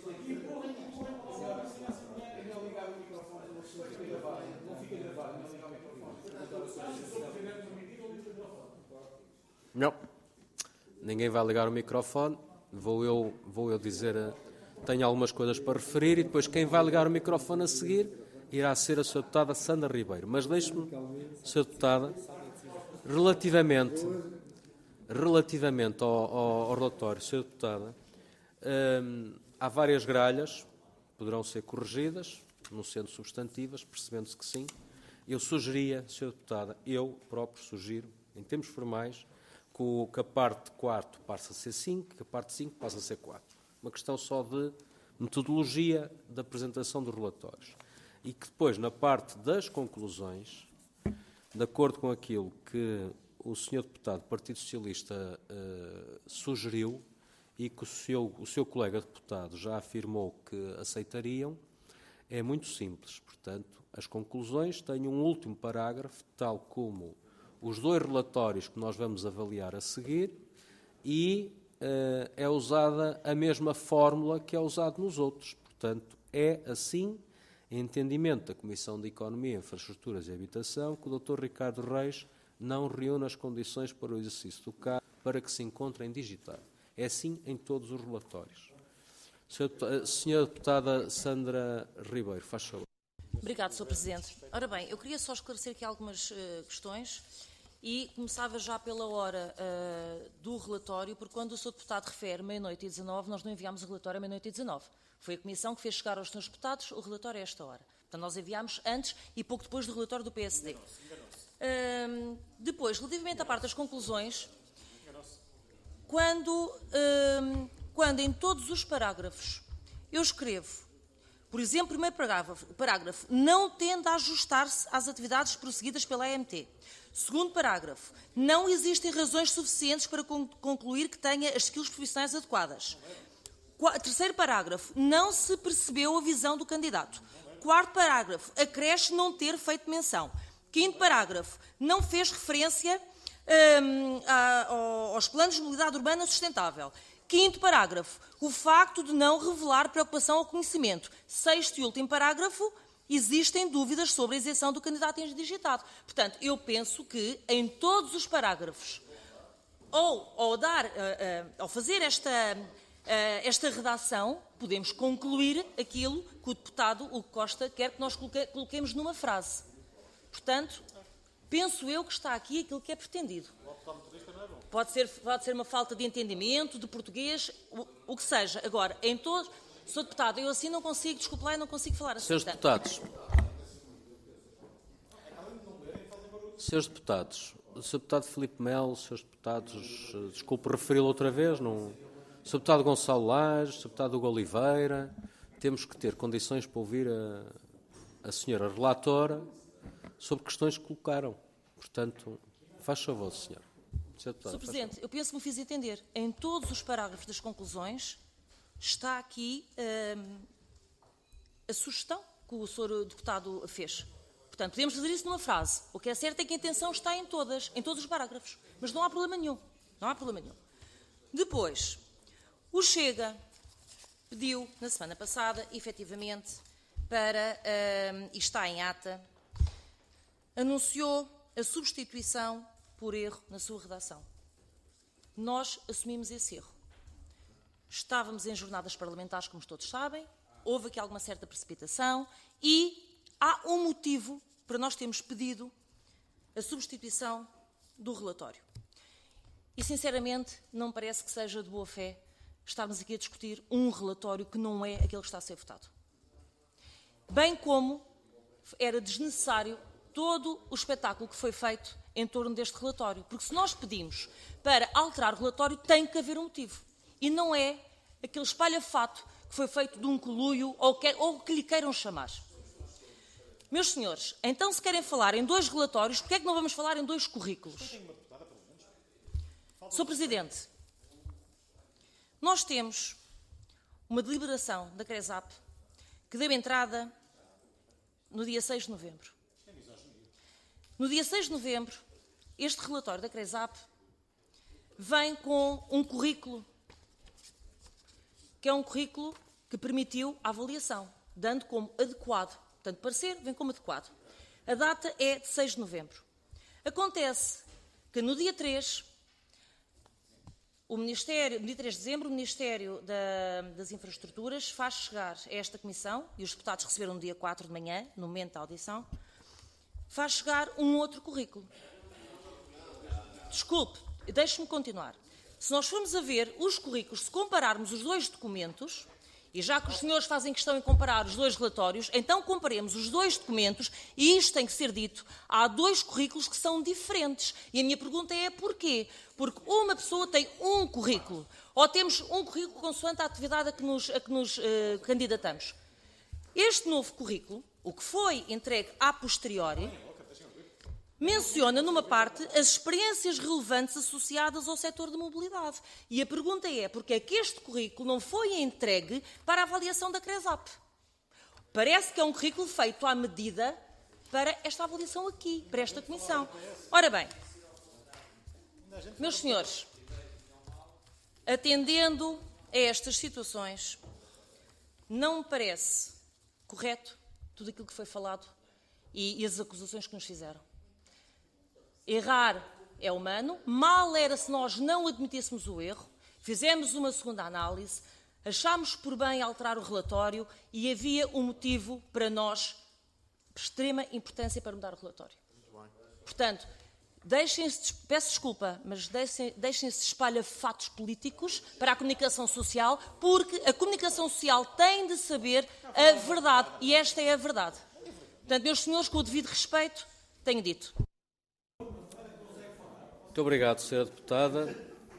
não, ninguém vai ligar o microfone, vou eu, vou eu dizer, tenho algumas coisas para referir e depois quem vai ligar o microfone a seguir irá ser a senhora deputada Sandra Ribeiro. Mas deixe-me, senhora deputada, relativamente, relativamente ao, ao, ao relatório, senhora deputada, hum, há várias gralhas, poderão ser corrigidas, não sendo substantivas, percebendo-se que sim. Eu sugeria, senhora deputada, eu próprio sugiro, em termos formais, que, o, que a parte quatro passa a ser cinco, que a parte cinco passa a ser quatro. Uma questão só de metodologia da apresentação dos relatórios. E que depois, na parte das conclusões, de acordo com aquilo que o senhor Deputado do Partido Socialista uh, sugeriu e que o seu, o seu colega deputado já afirmou que aceitariam, é muito simples. Portanto, as conclusões têm um último parágrafo, tal como os dois relatórios que nós vamos avaliar a seguir, e uh, é usada a mesma fórmula que é usada nos outros. Portanto, é assim, em entendimento da Comissão de Economia, Infraestruturas e Habitação, que o doutor Ricardo Reis não reúne as condições para o exercício do cargo para que se encontrem digitado. É assim em todos os relatórios. Senhora Deputada Sandra Ribeiro, faz favor. Obrigado, senhor Presidente. Ora bem, eu queria só esclarecer aqui algumas uh, questões e começava já pela hora uh, do relatório, porque quando o senhor Deputado refere meia-noite e dezanove, nós não enviámos o relatório à meia-noite e dezanove. Foi a Comissão que fez chegar aos senhores Deputados o relatório a esta hora. Portanto, nós enviámos antes e pouco depois do relatório do P S D. Uh, depois, relativamente à parte das conclusões, quando, uh, quando em todos os parágrafos eu escrevo, por exemplo, primeiro parágrafo, parágrafo não tende a ajustar-se às atividades prosseguidas pela A M T. Segundo parágrafo, não existem razões suficientes para concluir que tenha as skills profissionais adequadas. Terceiro parágrafo, não se percebeu a visão do candidato. Quarto parágrafo, acresce não ter feito menção. Quinto parágrafo, não fez referência hum, a, aos planos de mobilidade urbana sustentável. Quinto parágrafo, o facto de não revelar preocupação ao conhecimento. Sexto e último parágrafo, existem dúvidas sobre a isenção do candidato indigitado. Portanto, eu penso que em todos os parágrafos, ou ao, dar, uh, uh, ao fazer esta, uh, esta redação, podemos concluir aquilo que o deputado Hugo Costa quer que nós coloque, coloquemos numa frase. Portanto, penso eu que está aqui aquilo que é pretendido. Pode ser, pode ser uma falta de entendimento, de português, o, o que seja. Agora, em todos... Sou deputado, eu assim não consigo, desculpe lá, eu não consigo falar assim. Senhores deputados, Senhores deputados, o senhor Deputado Filipe Melo, Senhores deputados, desculpe referi-lo outra vez, não... o senhor Deputado Gonçalo Lage, o senhor Deputado Hugo Oliveira, temos que ter condições para ouvir a, a senhora relatora sobre questões que colocaram. Portanto, faz favor, senhor. senhor deputado, senhor Presidente, eu penso que me fiz entender. Em todos os parágrafos das conclusões está aqui hum, a sugestão que o senhor deputado fez. Portanto, podemos fazer isso numa frase. O que é certo é que a intenção está em todas, em todos os parágrafos. Mas não há problema nenhum. Não há problema nenhum. Depois, o Chega pediu, na semana passada, efetivamente, para, hum, e está em ata, anunciou a substituição por erro na sua redação. Nós assumimos esse erro. Estávamos em jornadas parlamentares, como todos sabem, houve aqui alguma certa precipitação e há um motivo para nós termos pedido a substituição do relatório. E, sinceramente, não me parece que seja de boa fé estarmos aqui a discutir um relatório que não é aquele que está a ser votado. Bem como era desnecessário todo o espetáculo que foi feito em torno deste relatório. Porque se nós pedimos para alterar o relatório, tem que haver um motivo. E não é aquele espalhafato que foi feito de um coluio ou, que, ou que lhe queiram chamar. Meus senhores, então se querem falar em dois relatórios, porquê é que não vamos falar em dois currículos? senhor Presidente, nós temos uma deliberação da CRESAP que deu entrada no dia seis de novembro. No dia seis de novembro, este relatório da CRESAP vem com um currículo, que é um currículo que permitiu a avaliação, dando como adequado. Portanto, parecer vem como adequado. A data é de seis de novembro. Acontece que no dia três, o Ministério, no dia três de dezembro, o Ministério da, das Infraestruturas faz chegar a esta Comissão, e os deputados receberam no dia quatro de manhã, no momento da audição, faz chegar um outro currículo. Desculpe, deixe-me continuar. Se nós formos a ver os currículos, se compararmos os dois documentos, E já que os senhores fazem questão em comparar os dois relatórios, então comparemos os dois documentos e isto tem que ser dito. Há dois currículos que são diferentes. E a minha pergunta é porquê? Porque uma pessoa tem um currículo, ou temos um currículo consoante a atividade a que nos, a que nos uh, candidatamos. Este novo currículo, o que foi entregue a posteriori, menciona numa parte as experiências relevantes associadas ao setor de mobilidade. E a pergunta é, porque é que este currículo não foi entregue para a avaliação da CRESAP? Parece que é um currículo feito à medida para esta avaliação aqui, para esta comissão. Ora bem, meus senhores, atendendo a estas situações, não me parece correto tudo aquilo que foi falado e, e as acusações que nos fizeram. Errar é humano, mal era se nós não admitíssemos o erro, fizemos uma segunda análise, achámos por bem alterar o relatório e havia um motivo para nós, de extrema importância, para mudar o relatório. Portanto, deixem-se, peço desculpa, mas deixem, deixem-se de espalhafatos políticos para a comunicação social, porque a comunicação social tem de saber a verdade, e esta é a verdade. Portanto, meus senhores, com o devido respeito, tenho dito. Muito obrigado, senhora Deputada.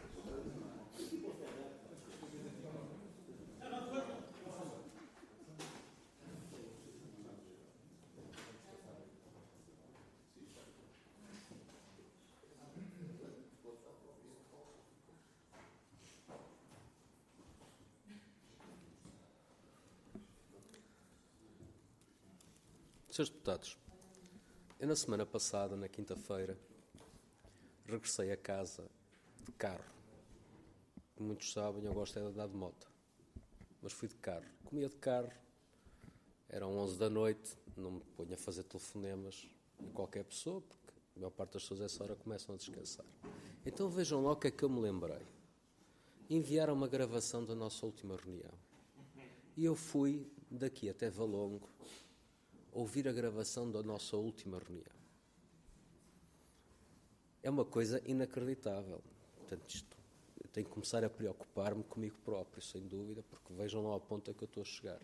Senhores Deputados, eu na semana passada, na quinta-feira, regressei a casa de carro. Como muitos sabem, eu gosto é de andar de moto. Mas fui de carro. Comia de carro. Eram onze da noite. Não me ponho a fazer telefonemas a qualquer pessoa, porque a maior parte das pessoas a essa hora começam a descansar. Então vejam lá o que é que eu me lembrei. Enviaram uma gravação da nossa última reunião. E eu fui daqui até Valongo ouvir a gravação da nossa última reunião. É uma coisa inacreditável. Portanto, isto, eu tenho que começar a preocupar-me comigo próprio, sem dúvida, porque vejam lá ao ponto a que eu estou a chegar.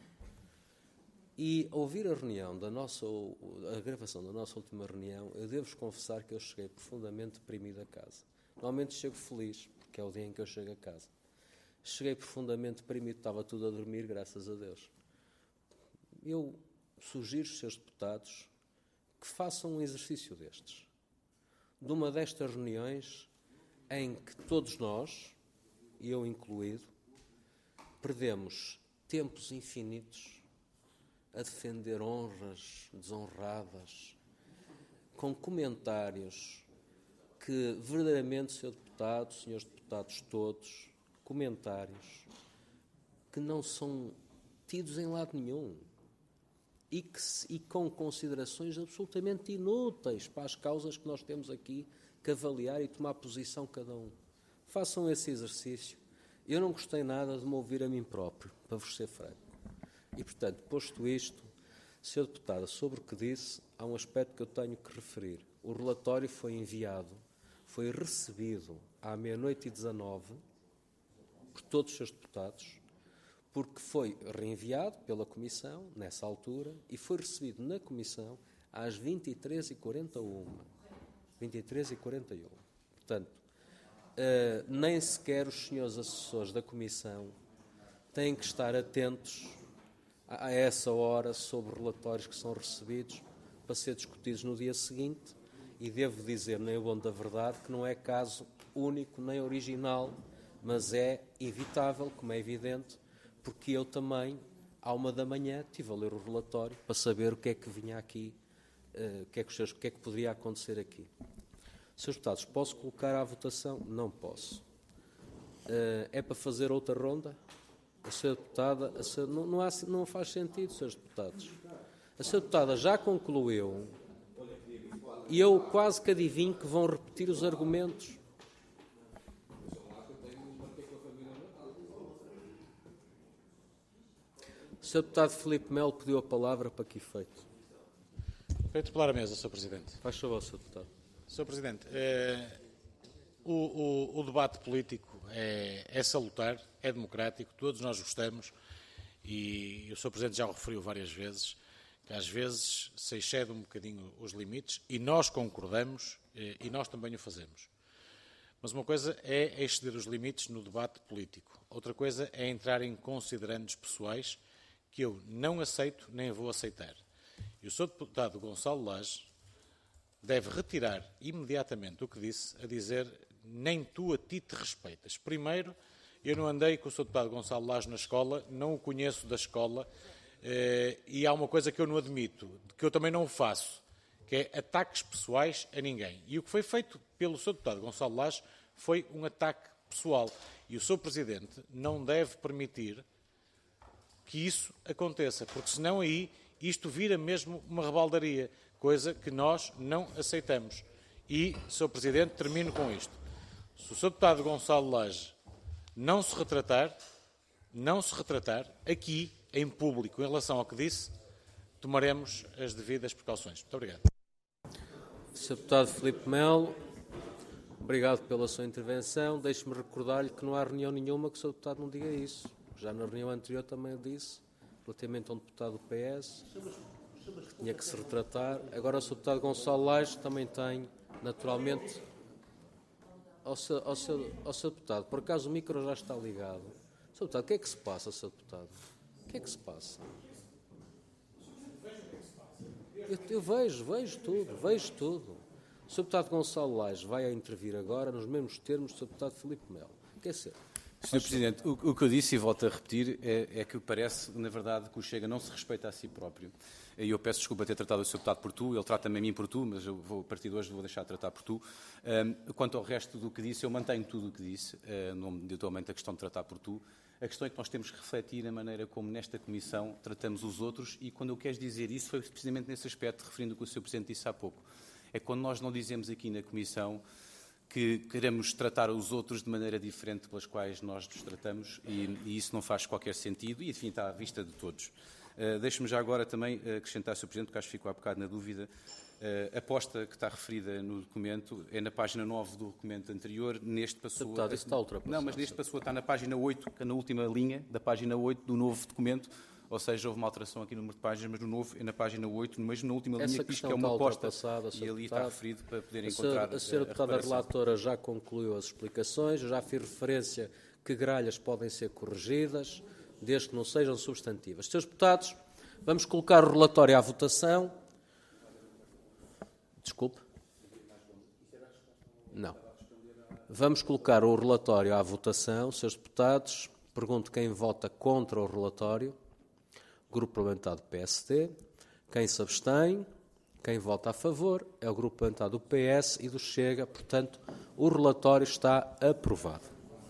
E ouvir a reunião da nossa, a gravação da nossa última reunião, eu devo-vos confessar que eu cheguei profundamente deprimido a casa. Normalmente chego feliz, porque é o dia em que eu chego a casa. Cheguei profundamente deprimido, estava tudo a dormir, graças a Deus. Eu sugiro aos seus deputados que façam um exercício destes. De uma destas reuniões em que todos nós, e eu incluído, perdemos tempos infinitos a defender honras desonradas, com comentários que verdadeiramente, senhor Deputado, senhores deputados todos, comentários que não são tidos em lado nenhum. E, que, e com considerações absolutamente inúteis para as causas que nós temos aqui que avaliar e tomar posição cada um. Façam esse exercício. Eu não gostei nada de me ouvir a mim próprio, para vos ser franco. E, portanto, posto isto, senhor Deputada, sobre o que disse, há um aspecto que eu tenho que referir. O relatório foi enviado, foi recebido à meia-noite e dezanove por todos os seus deputados, porque foi reenviado pela Comissão, nessa altura, e foi recebido na Comissão às vinte e três e quarenta e um. vinte e três e quarenta e um. Portanto, uh, nem sequer os senhores assessores da Comissão têm que estar atentos a, a essa hora sobre relatórios que são recebidos para ser discutidos no dia seguinte, e devo dizer, nem o bom da verdade, que não é caso único nem original, mas é evitável, como é evidente, porque eu também, à uma da manhã, estive a ler o relatório para saber o que é que vinha aqui, uh, o, que é que, o que é que poderia acontecer aqui. senhores Deputados, posso colocar à votação? Não posso. Uh, é para fazer outra ronda? A senhora Deputada, a senhora, não, não, há, não faz sentido, senhores Deputados. A senhora Deputada já concluiu e eu quase que adivinho que vão repetir os argumentos. O senhor Deputado Filipe Melo pediu a palavra para que efeito? Para interpelar a mesa, senhor Presidente. Faz favor, senhor Deputado. senhor Presidente, eh, o, o, o debate político é, é salutar, é democrático, todos nós gostamos, E o senhor Presidente já o referiu várias vezes, que às vezes se excede um bocadinho os limites, e nós concordamos, e nós também o fazemos. Mas uma coisa é exceder os limites no debate político. Outra coisa é entrar em considerandos pessoais que eu não aceito nem vou aceitar. E o senhor Deputado Gonçalo Lage deve retirar imediatamente o que disse, a dizer nem tu a ti te respeitas. Primeiro, eu não andei com o senhor Deputado Gonçalo Lage na escola, não o conheço da escola, eh, e há uma coisa que eu não admito, que eu também não faço, que é ataques pessoais a ninguém. E o que foi feito pelo senhor Deputado Gonçalo Lage foi um ataque pessoal. E o senhor Presidente não deve permitir que isso aconteça, porque senão aí isto vira mesmo uma rebaldaria, coisa que nós não aceitamos. E, senhor Presidente, termino com isto. Se o senhor Deputado Gonçalo Lage não se retratar, não se retratar, aqui, em público, em relação ao que disse, tomaremos as devidas precauções. Muito obrigado. senhor Deputado Filipe Melo, obrigado pela sua intervenção. Deixe-me recordar-lhe que não há reunião nenhuma que o senhor Deputado não diga isso. Já na reunião anterior também disse, relativamente a um deputado do P S, que tinha que se retratar. Agora o senhor Deputado Gonçalo Lage também tem, naturalmente, ao seu, ao, seu, ao seu Deputado. Por acaso o micro já está ligado. senhor Deputado, o que é que se passa, senhor Deputado? O que é que se passa? Eu, eu vejo, vejo tudo, vejo tudo. O senhor Deputado Gonçalo Lage vai a intervir agora nos mesmos termos do senhor Deputado Filipe Melo. Quer ser? senhor Presidente, o, o que eu disse, e volto a repetir, é, é que parece, na verdade, que o Chega não se respeita a si próprio. E eu peço desculpa ter tratado o senhor Deputado por tu, ele trata-me a mim por tu, mas eu vou, a partir de hoje, vou deixar de tratar por tu. Um, quanto ao resto do que disse, eu mantenho tudo o que disse, uh, no nome de atualmente a questão de tratar por tu. A questão é que nós temos que refletir a maneira como nesta Comissão tratamos os outros, e quando eu quero dizer isso foi precisamente nesse aspecto, referindo o que o senhor Presidente disse há pouco. É quando nós não dizemos aqui na Comissão que queremos tratar os outros de maneira diferente pelas quais nós nos tratamos, e, e isso não faz qualquer sentido, e enfim está à vista de todos. Uh, Deixe-me já agora também acrescentar, senhor Presidente, porque acho que ficou há bocado na dúvida, uh, a aposta que está referida no documento é na página nove do documento anterior, neste passou... Deputado, isso está ultrapassado. Não, mas neste passou, está na página oito, na última linha da página oito do novo documento, ou seja, houve uma alteração aqui no número de páginas, mas no novo é na página oito, mesmo na última linha, que diz que é uma aposta, e ali está referido para poder encontrar a senhora Deputada Relatora já concluiu as explicações, eu já fiz referência que gralhas podem ser corrigidas, desde que não sejam substantivas. Senhores Deputados, vamos colocar o relatório à votação. Desculpe. Não. Vamos colocar o relatório à votação. Senhores Deputados, pergunto quem vota contra o relatório. Grupo Parlamentar do P S D. Quem se abstém? Quem vota a favor? É o Grupo Parlamentar do P S e do Chega. Portanto, o relatório está aprovado.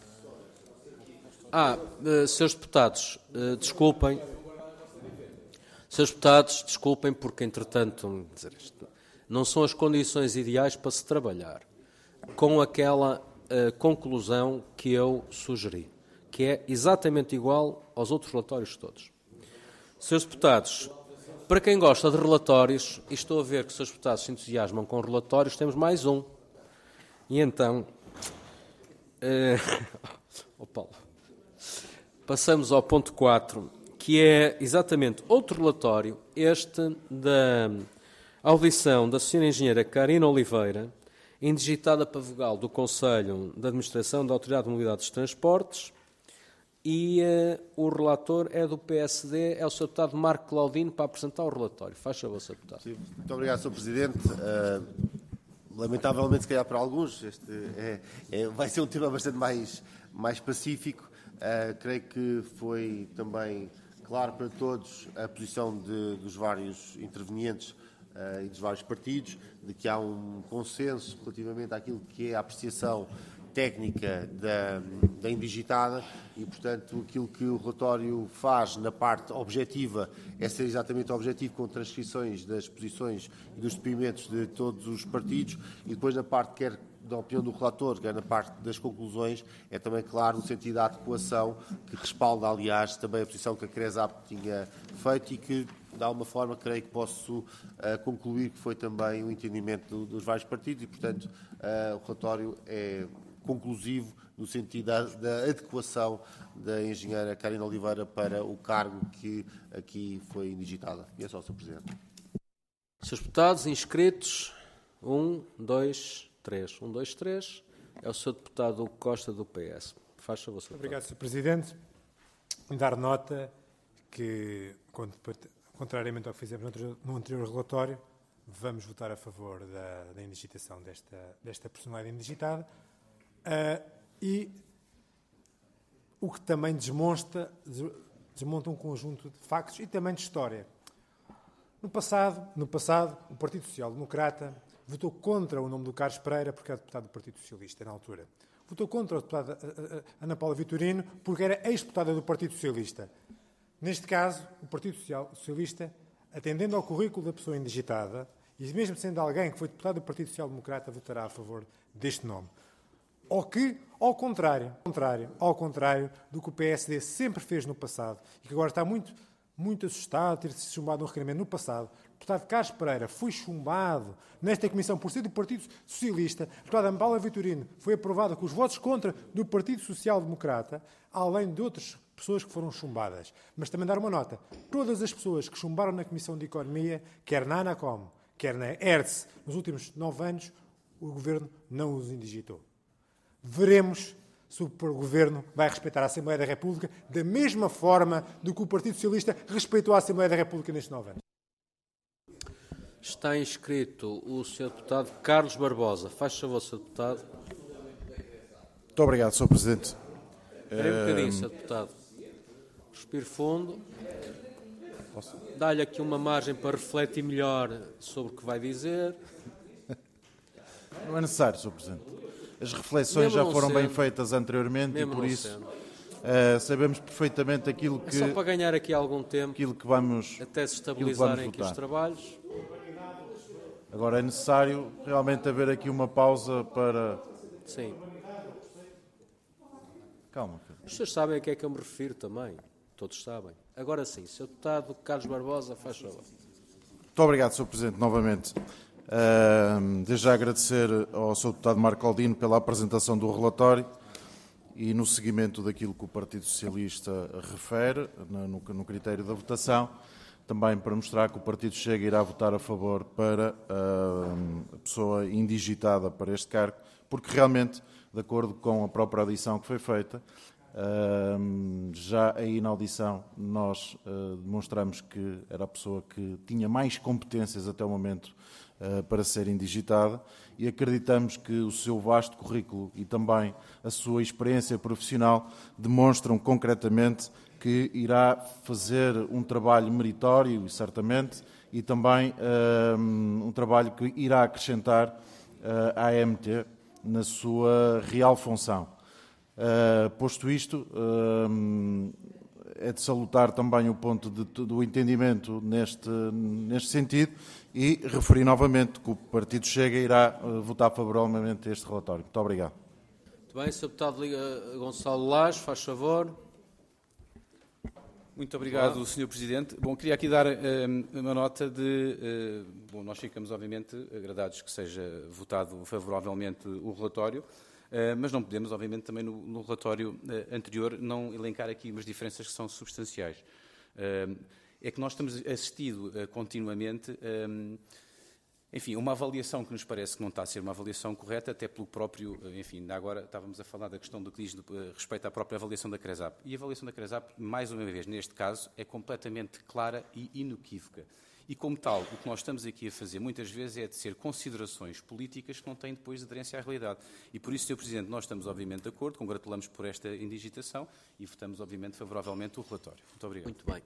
Ah, uh, senhores deputados, uh, desculpem. Senhores deputados, desculpem porque, entretanto, dizer isto, não são as condições ideais para se trabalhar com aquela uh, conclusão que eu sugeri, que é exatamente igual aos outros relatórios todos. Senhores deputados, para quem gosta de relatórios, e estou a ver que os senhores deputados se entusiasmam com relatórios, temos mais um. E então... Uh, oh, Paulo... Passamos ao ponto quatro, que é exatamente outro relatório, este da audição da senhora engenheira Karina Oliveira, indigitada para vogal do Conselho de Administração da Autoridade de Mobilidade dos Transportes, e uh, o relator é do P S D, é o senhor Deputado Marco Claudino, para apresentar o relatório. Faz favor, senhor Deputado. Sim, muito obrigado, senhor Presidente. Uh, lamentavelmente, se calhar para alguns, este é, é, vai ser um tema bastante mais, mais pacífico. Uh, creio que foi também claro para todos a posição de, dos vários intervenientes uh, e dos vários partidos, de que há um consenso relativamente àquilo que é a apreciação técnica da, da indigitada e, portanto, aquilo que o relatório faz na parte objetiva é ser exatamente objetivo com transcrições das posições e dos depoimentos de todos os partidos e depois na parte quer da opinião do relator, quer na parte das conclusões, é também claro no sentido da adequação que respalda, aliás, também a posição que a CRESAP tinha feito e que, de alguma forma, creio que posso uh, concluir que foi também o entendimento do, dos vários partidos e, portanto, uh, o relatório é conclusivo no sentido da, da adequação da engenheira Karina Oliveira para o cargo que aqui foi indigitada. E é só, senhor Presidente. senhores deputados inscritos, um, dois, três. Um, dois, três. É o senhor deputado Costa, do P S. Faz favor, senhor Obrigado, senhor Presidente. Dar nota que, contrariamente ao que fizemos no anterior relatório, vamos votar a favor da, da indigitação desta, desta personalidade indigitada uh, e o que também desmonta, desmonta um conjunto de factos e também de história. No passado, no passado, o Partido Social Democrata votou contra o nome do Carlos Pereira porque era deputado do Partido Socialista na altura. Votou contra a deputada Ana Paula Vitorino porque era ex-deputada do Partido Socialista. Neste caso, o Partido Socialista, atendendo ao currículo da pessoa indigitada, e mesmo sendo alguém que foi deputado do Partido Social Democrata, votará a favor deste nome. Ou que, ao contrário, ao contrário, ao contrário do que o P S D sempre fez no passado, e que agora está muito, muito assustado de ter se chumbado um requerimento no passado, o deputado Carlos Pereira foi chumbado nesta comissão por ser do Partido Socialista, a deputada Ana Paula Vitorino foi aprovada com os votos contra do Partido Social Democrata, além de outras pessoas que foram chumbadas. Mas também dar uma nota. Todas as pessoas que chumbaram na Comissão de Economia, quer na ANACOM, quer na ERTS, nos últimos nove anos, o Governo não os indigitou. Veremos se o Governo vai respeitar a Assembleia da República da mesma forma do que o Partido Socialista respeitou a Assembleia da República nestes nove anos. Está inscrito o senhor deputado Carlos Barbosa. Faz favor, senhor deputado. Muito obrigado, senhor Presidente. Espere um bocadinho, senhor deputado. Respire fundo. Dá-lhe aqui uma margem para refletir melhor sobre o que vai dizer. Não é necessário, senhor Presidente. As reflexões já foram bem feitas anteriormente e por isso uh, sabemos perfeitamente aquilo que... É só para ganhar aqui algum tempo, aquilo que vamos, até se estabilizarem aqui os votar. trabalhos. Agora é necessário realmente haver aqui uma pausa para... Sim. Calma, filho. Os senhores sabem a que é que eu me refiro também. Todos sabem. Agora sim, senhor deputado Carlos Barbosa, faz favor. Muito obrigado, senhor Presidente, novamente. Uh, desde já agradecer ao senhor deputado Marco Aldino pela apresentação do relatório e no seguimento daquilo que o Partido Socialista refere, no, no critério da votação, também para mostrar que o Partido Chega irá votar a favor para uh, a pessoa indigitada para este cargo, porque realmente, de acordo com a própria audição que foi feita, uh, já aí na audição nós uh, demonstramos que era a pessoa que tinha mais competências até o momento uh, para ser indigitada e acreditamos que o seu vasto currículo e também a sua experiência profissional demonstram concretamente que irá fazer um trabalho meritório, certamente, e também um, um trabalho que irá acrescentar uh, à A M T na sua real função. Uh, posto isto, uh, é de salutar também o ponto de, do entendimento neste, neste sentido e referir novamente que o Partido Chega irá uh, votar favoravelmente a este relatório. Muito obrigado. Muito bem, senhor deputado Gonçalo Lage, faz favor. Muito obrigado, Olá. senhor Presidente. Bom, queria aqui dar uh, uma nota de... Uh, bom, nós ficamos, obviamente, agradados que seja votado favoravelmente o relatório, uh, mas não podemos, obviamente, também no, no relatório uh, anterior, não elencar aqui umas diferenças que são substanciais. Uh, é que nós temos assistido uh, continuamente... Uh, Enfim, uma avaliação que nos parece que não está a ser uma avaliação correta, até pelo próprio, enfim, agora estávamos a falar da questão do que diz respeito à própria avaliação da CRESAP. E a avaliação da CRESAP, mais uma vez, neste caso, é completamente clara e inequívoca. E como tal, o que nós estamos aqui a fazer muitas vezes é de ser considerações políticas que não têm depois aderência à realidade. E por isso, senhor Presidente, nós estamos obviamente de acordo, congratulamos por esta indigitação e votamos obviamente favoravelmente o relatório. Muito obrigado. Muito bem.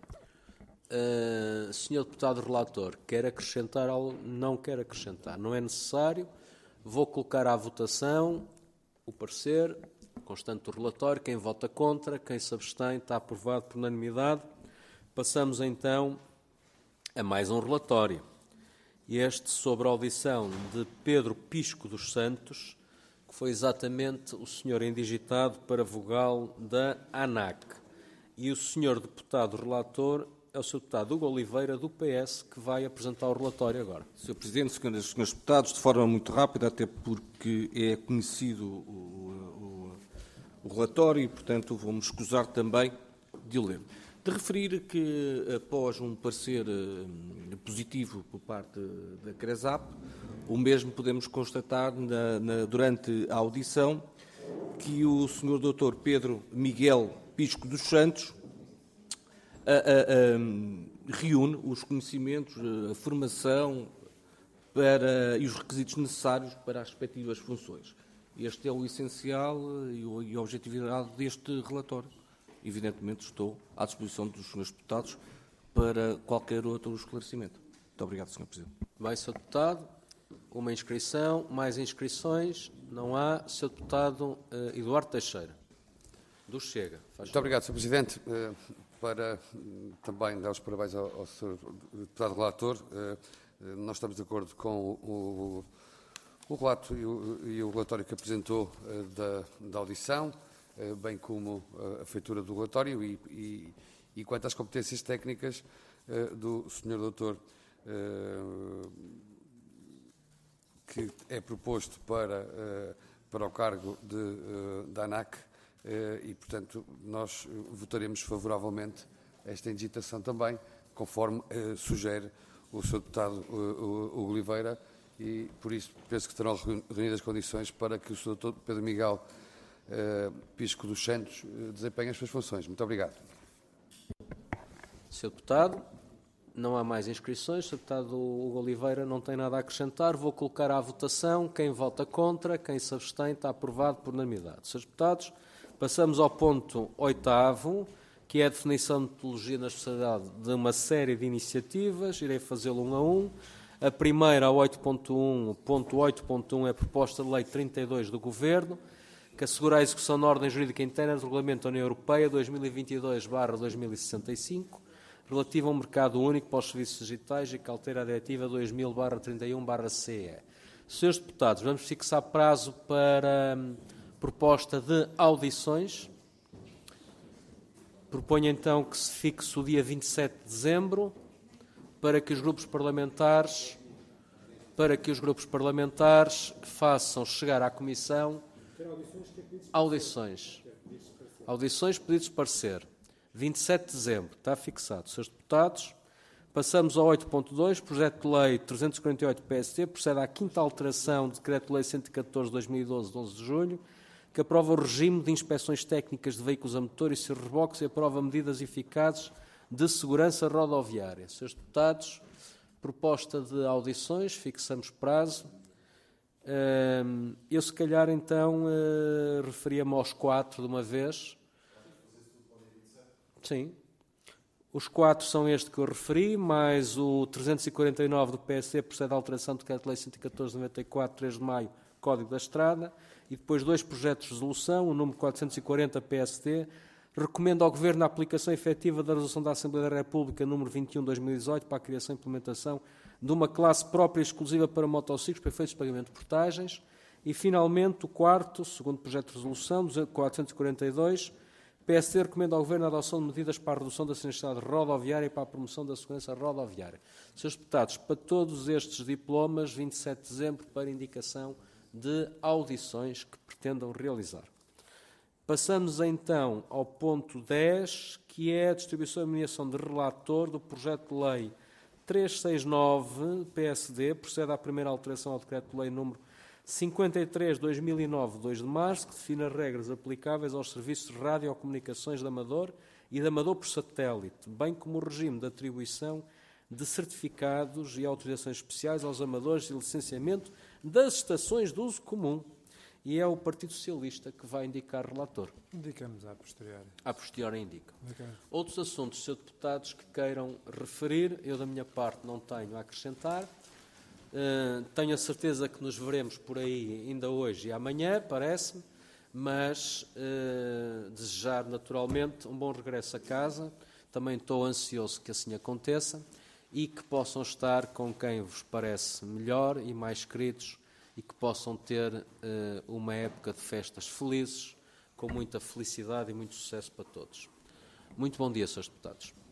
Uh, senhor deputado relator, quer acrescentar algo? Não quer acrescentar. Não é necessário. Vou colocar à votação o parecer, constante do relatório. Quem vota contra, quem se abstém, está aprovado por unanimidade. Passamos então a mais um relatório. Este sobre a audição de Pedro Pisco dos Santos, que foi exatamente o senhor indigitado para vogal da ANAC. E o senhor deputado relator é o senhor deputado Hugo Oliveira, do P S, que vai apresentar o relatório agora. senhor Presidente, senhoras e senhores deputados, de forma muito rápida, até porque é conhecido o, o, o relatório e, portanto, vou-me escusar também de o ler. De referir que, após um parecer positivo por parte da CRESAP, o mesmo podemos constatar na, na, durante a audição que o senhor doutor Pedro Miguel Pisco dos Santos a, a, a, reúne os conhecimentos, a formação para, e os requisitos necessários para as respectivas funções. Este é o essencial e a objetividade deste relatório. Evidentemente estou à disposição dos senhores deputados para qualquer outro esclarecimento. Muito obrigado, senhor Presidente. Bem, senhor Deputado, uma inscrição, mais inscrições, não há. senhor Deputado uh, Eduardo Teixeira, do Chega. Faz Muito obrigado, senhor Presidente. Uh, para uh, também dar os parabéns ao, ao senhor Deputado Relator, uh, uh, nós estamos de acordo com o, o, o relato e o, e o relatório que apresentou uh, da, da audição, uh, bem como uh, a feitura do relatório e, e, e quanto às competências técnicas uh, do senhor doutor uh, que é proposto para, uh, para o cargo de, uh, da ANAC uh, e, portanto, nós votaremos favoravelmente a esta indigitação também, conforme uh, sugere o senhor deputado uh, uh, Oliveira, e, por isso, penso que estarão reunidas as condições para que o senhor doutor Pedro Miguel uh, Pisco dos Santos uh, desempenhe as suas funções. Muito obrigado. senhor Deputado, não há mais inscrições. O senhor Deputado Hugo Oliveira não tem nada a acrescentar. Vou colocar à votação. Quem vota contra, quem se abstém, está aprovado por unanimidade. senhores Deputados, passamos ao ponto oitavo, que é a definição de metodologia na especialidade de uma série de iniciativas. Irei fazê-lo um a um. A primeira, a oito ponto um, ponto oito ponto um, é a proposta de lei trinta e dois do Governo, que assegura a execução da ordem jurídica interna do Regulamento da União Europeia dois mil e vinte e dois barra dois mil e sessenta e cinco, relativa ao mercado único para os serviços digitais e que altera a Diretiva dois mil barra trinta e um barra C E. Senhores Deputados, vamos fixar prazo para hum, proposta de audições. Proponho então que se fixe o dia vinte e sete de dezembro para que os grupos parlamentares, para que os grupos parlamentares façam chegar à Comissão audições. Audições, pedidos de parecer. vinte e sete de dezembro, está fixado. senhores Deputados, passamos ao oito ponto dois, projeto de lei trezentos e quarenta e oito P S T, procede à quinta alteração do decreto-lei cento e catorze barra dois mil e doze, de onze de julho, que aprova o regime de inspeções técnicas de veículos a motor e seus reboques e aprova medidas eficazes de segurança rodoviária. senhores Deputados, proposta de audições, fixamos prazo. Eu, se calhar, então, referia-me aos quatro de uma vez. Sim. Os quatro são este que eu referi, mais o trezentos e quarenta e nove do P S C, procede à alteração do decreto-lei cento e catorze barra noventa e quatro, três de maio, Código da Estrada, e depois dois projetos de resolução, o número quatrocentos e quarenta P S T, recomenda ao Governo a aplicação efetiva da resolução da Assembleia da República número vinte e um barra dois mil e dezoito para a criação e implementação de uma classe própria e exclusiva para motociclos para efeitos de pagamento de portagens. E, finalmente, o quarto, segundo projeto de resolução, quatrocentos e quarenta e dois, P S T recomenda ao Governo a adoção de medidas para a redução da sinistralidade rodoviária e para a promoção da segurança rodoviária. Senhores Deputados, para todos estes diplomas, vinte e sete de dezembro, para indicação de audições que pretendam realizar. Passamos então ao ponto dez, que é a distribuição e nomeação de relator do projeto de lei trezentos e sessenta e nove P S D, procede à primeira alteração ao decreto-lei número cinquenta e três barra dois mil e nove, dois de março, que define as regras aplicáveis aos serviços de radiocomunicações de amador e de amador por satélite, bem como o regime de atribuição de certificados e autorizações especiais aos amadores e licenciamento das estações de uso comum. E é o Partido Socialista que vai indicar relator. Indicamos a posteriori. A posteriori indica. Indicamos. Outros Outros assuntos, senhores deputados, que queiram referir, eu da minha parte não tenho a acrescentar. Uh, tenho a certeza que nos veremos por aí ainda hoje e amanhã, parece-me, mas uh, desejar naturalmente um bom regresso a casa. Também estou ansioso que assim aconteça e que possam estar com quem vos parece melhor e mais queridos, e que possam ter uh, uma época de festas felizes, com muita felicidade e muito sucesso para todos. Muito bom dia, senhores deputados.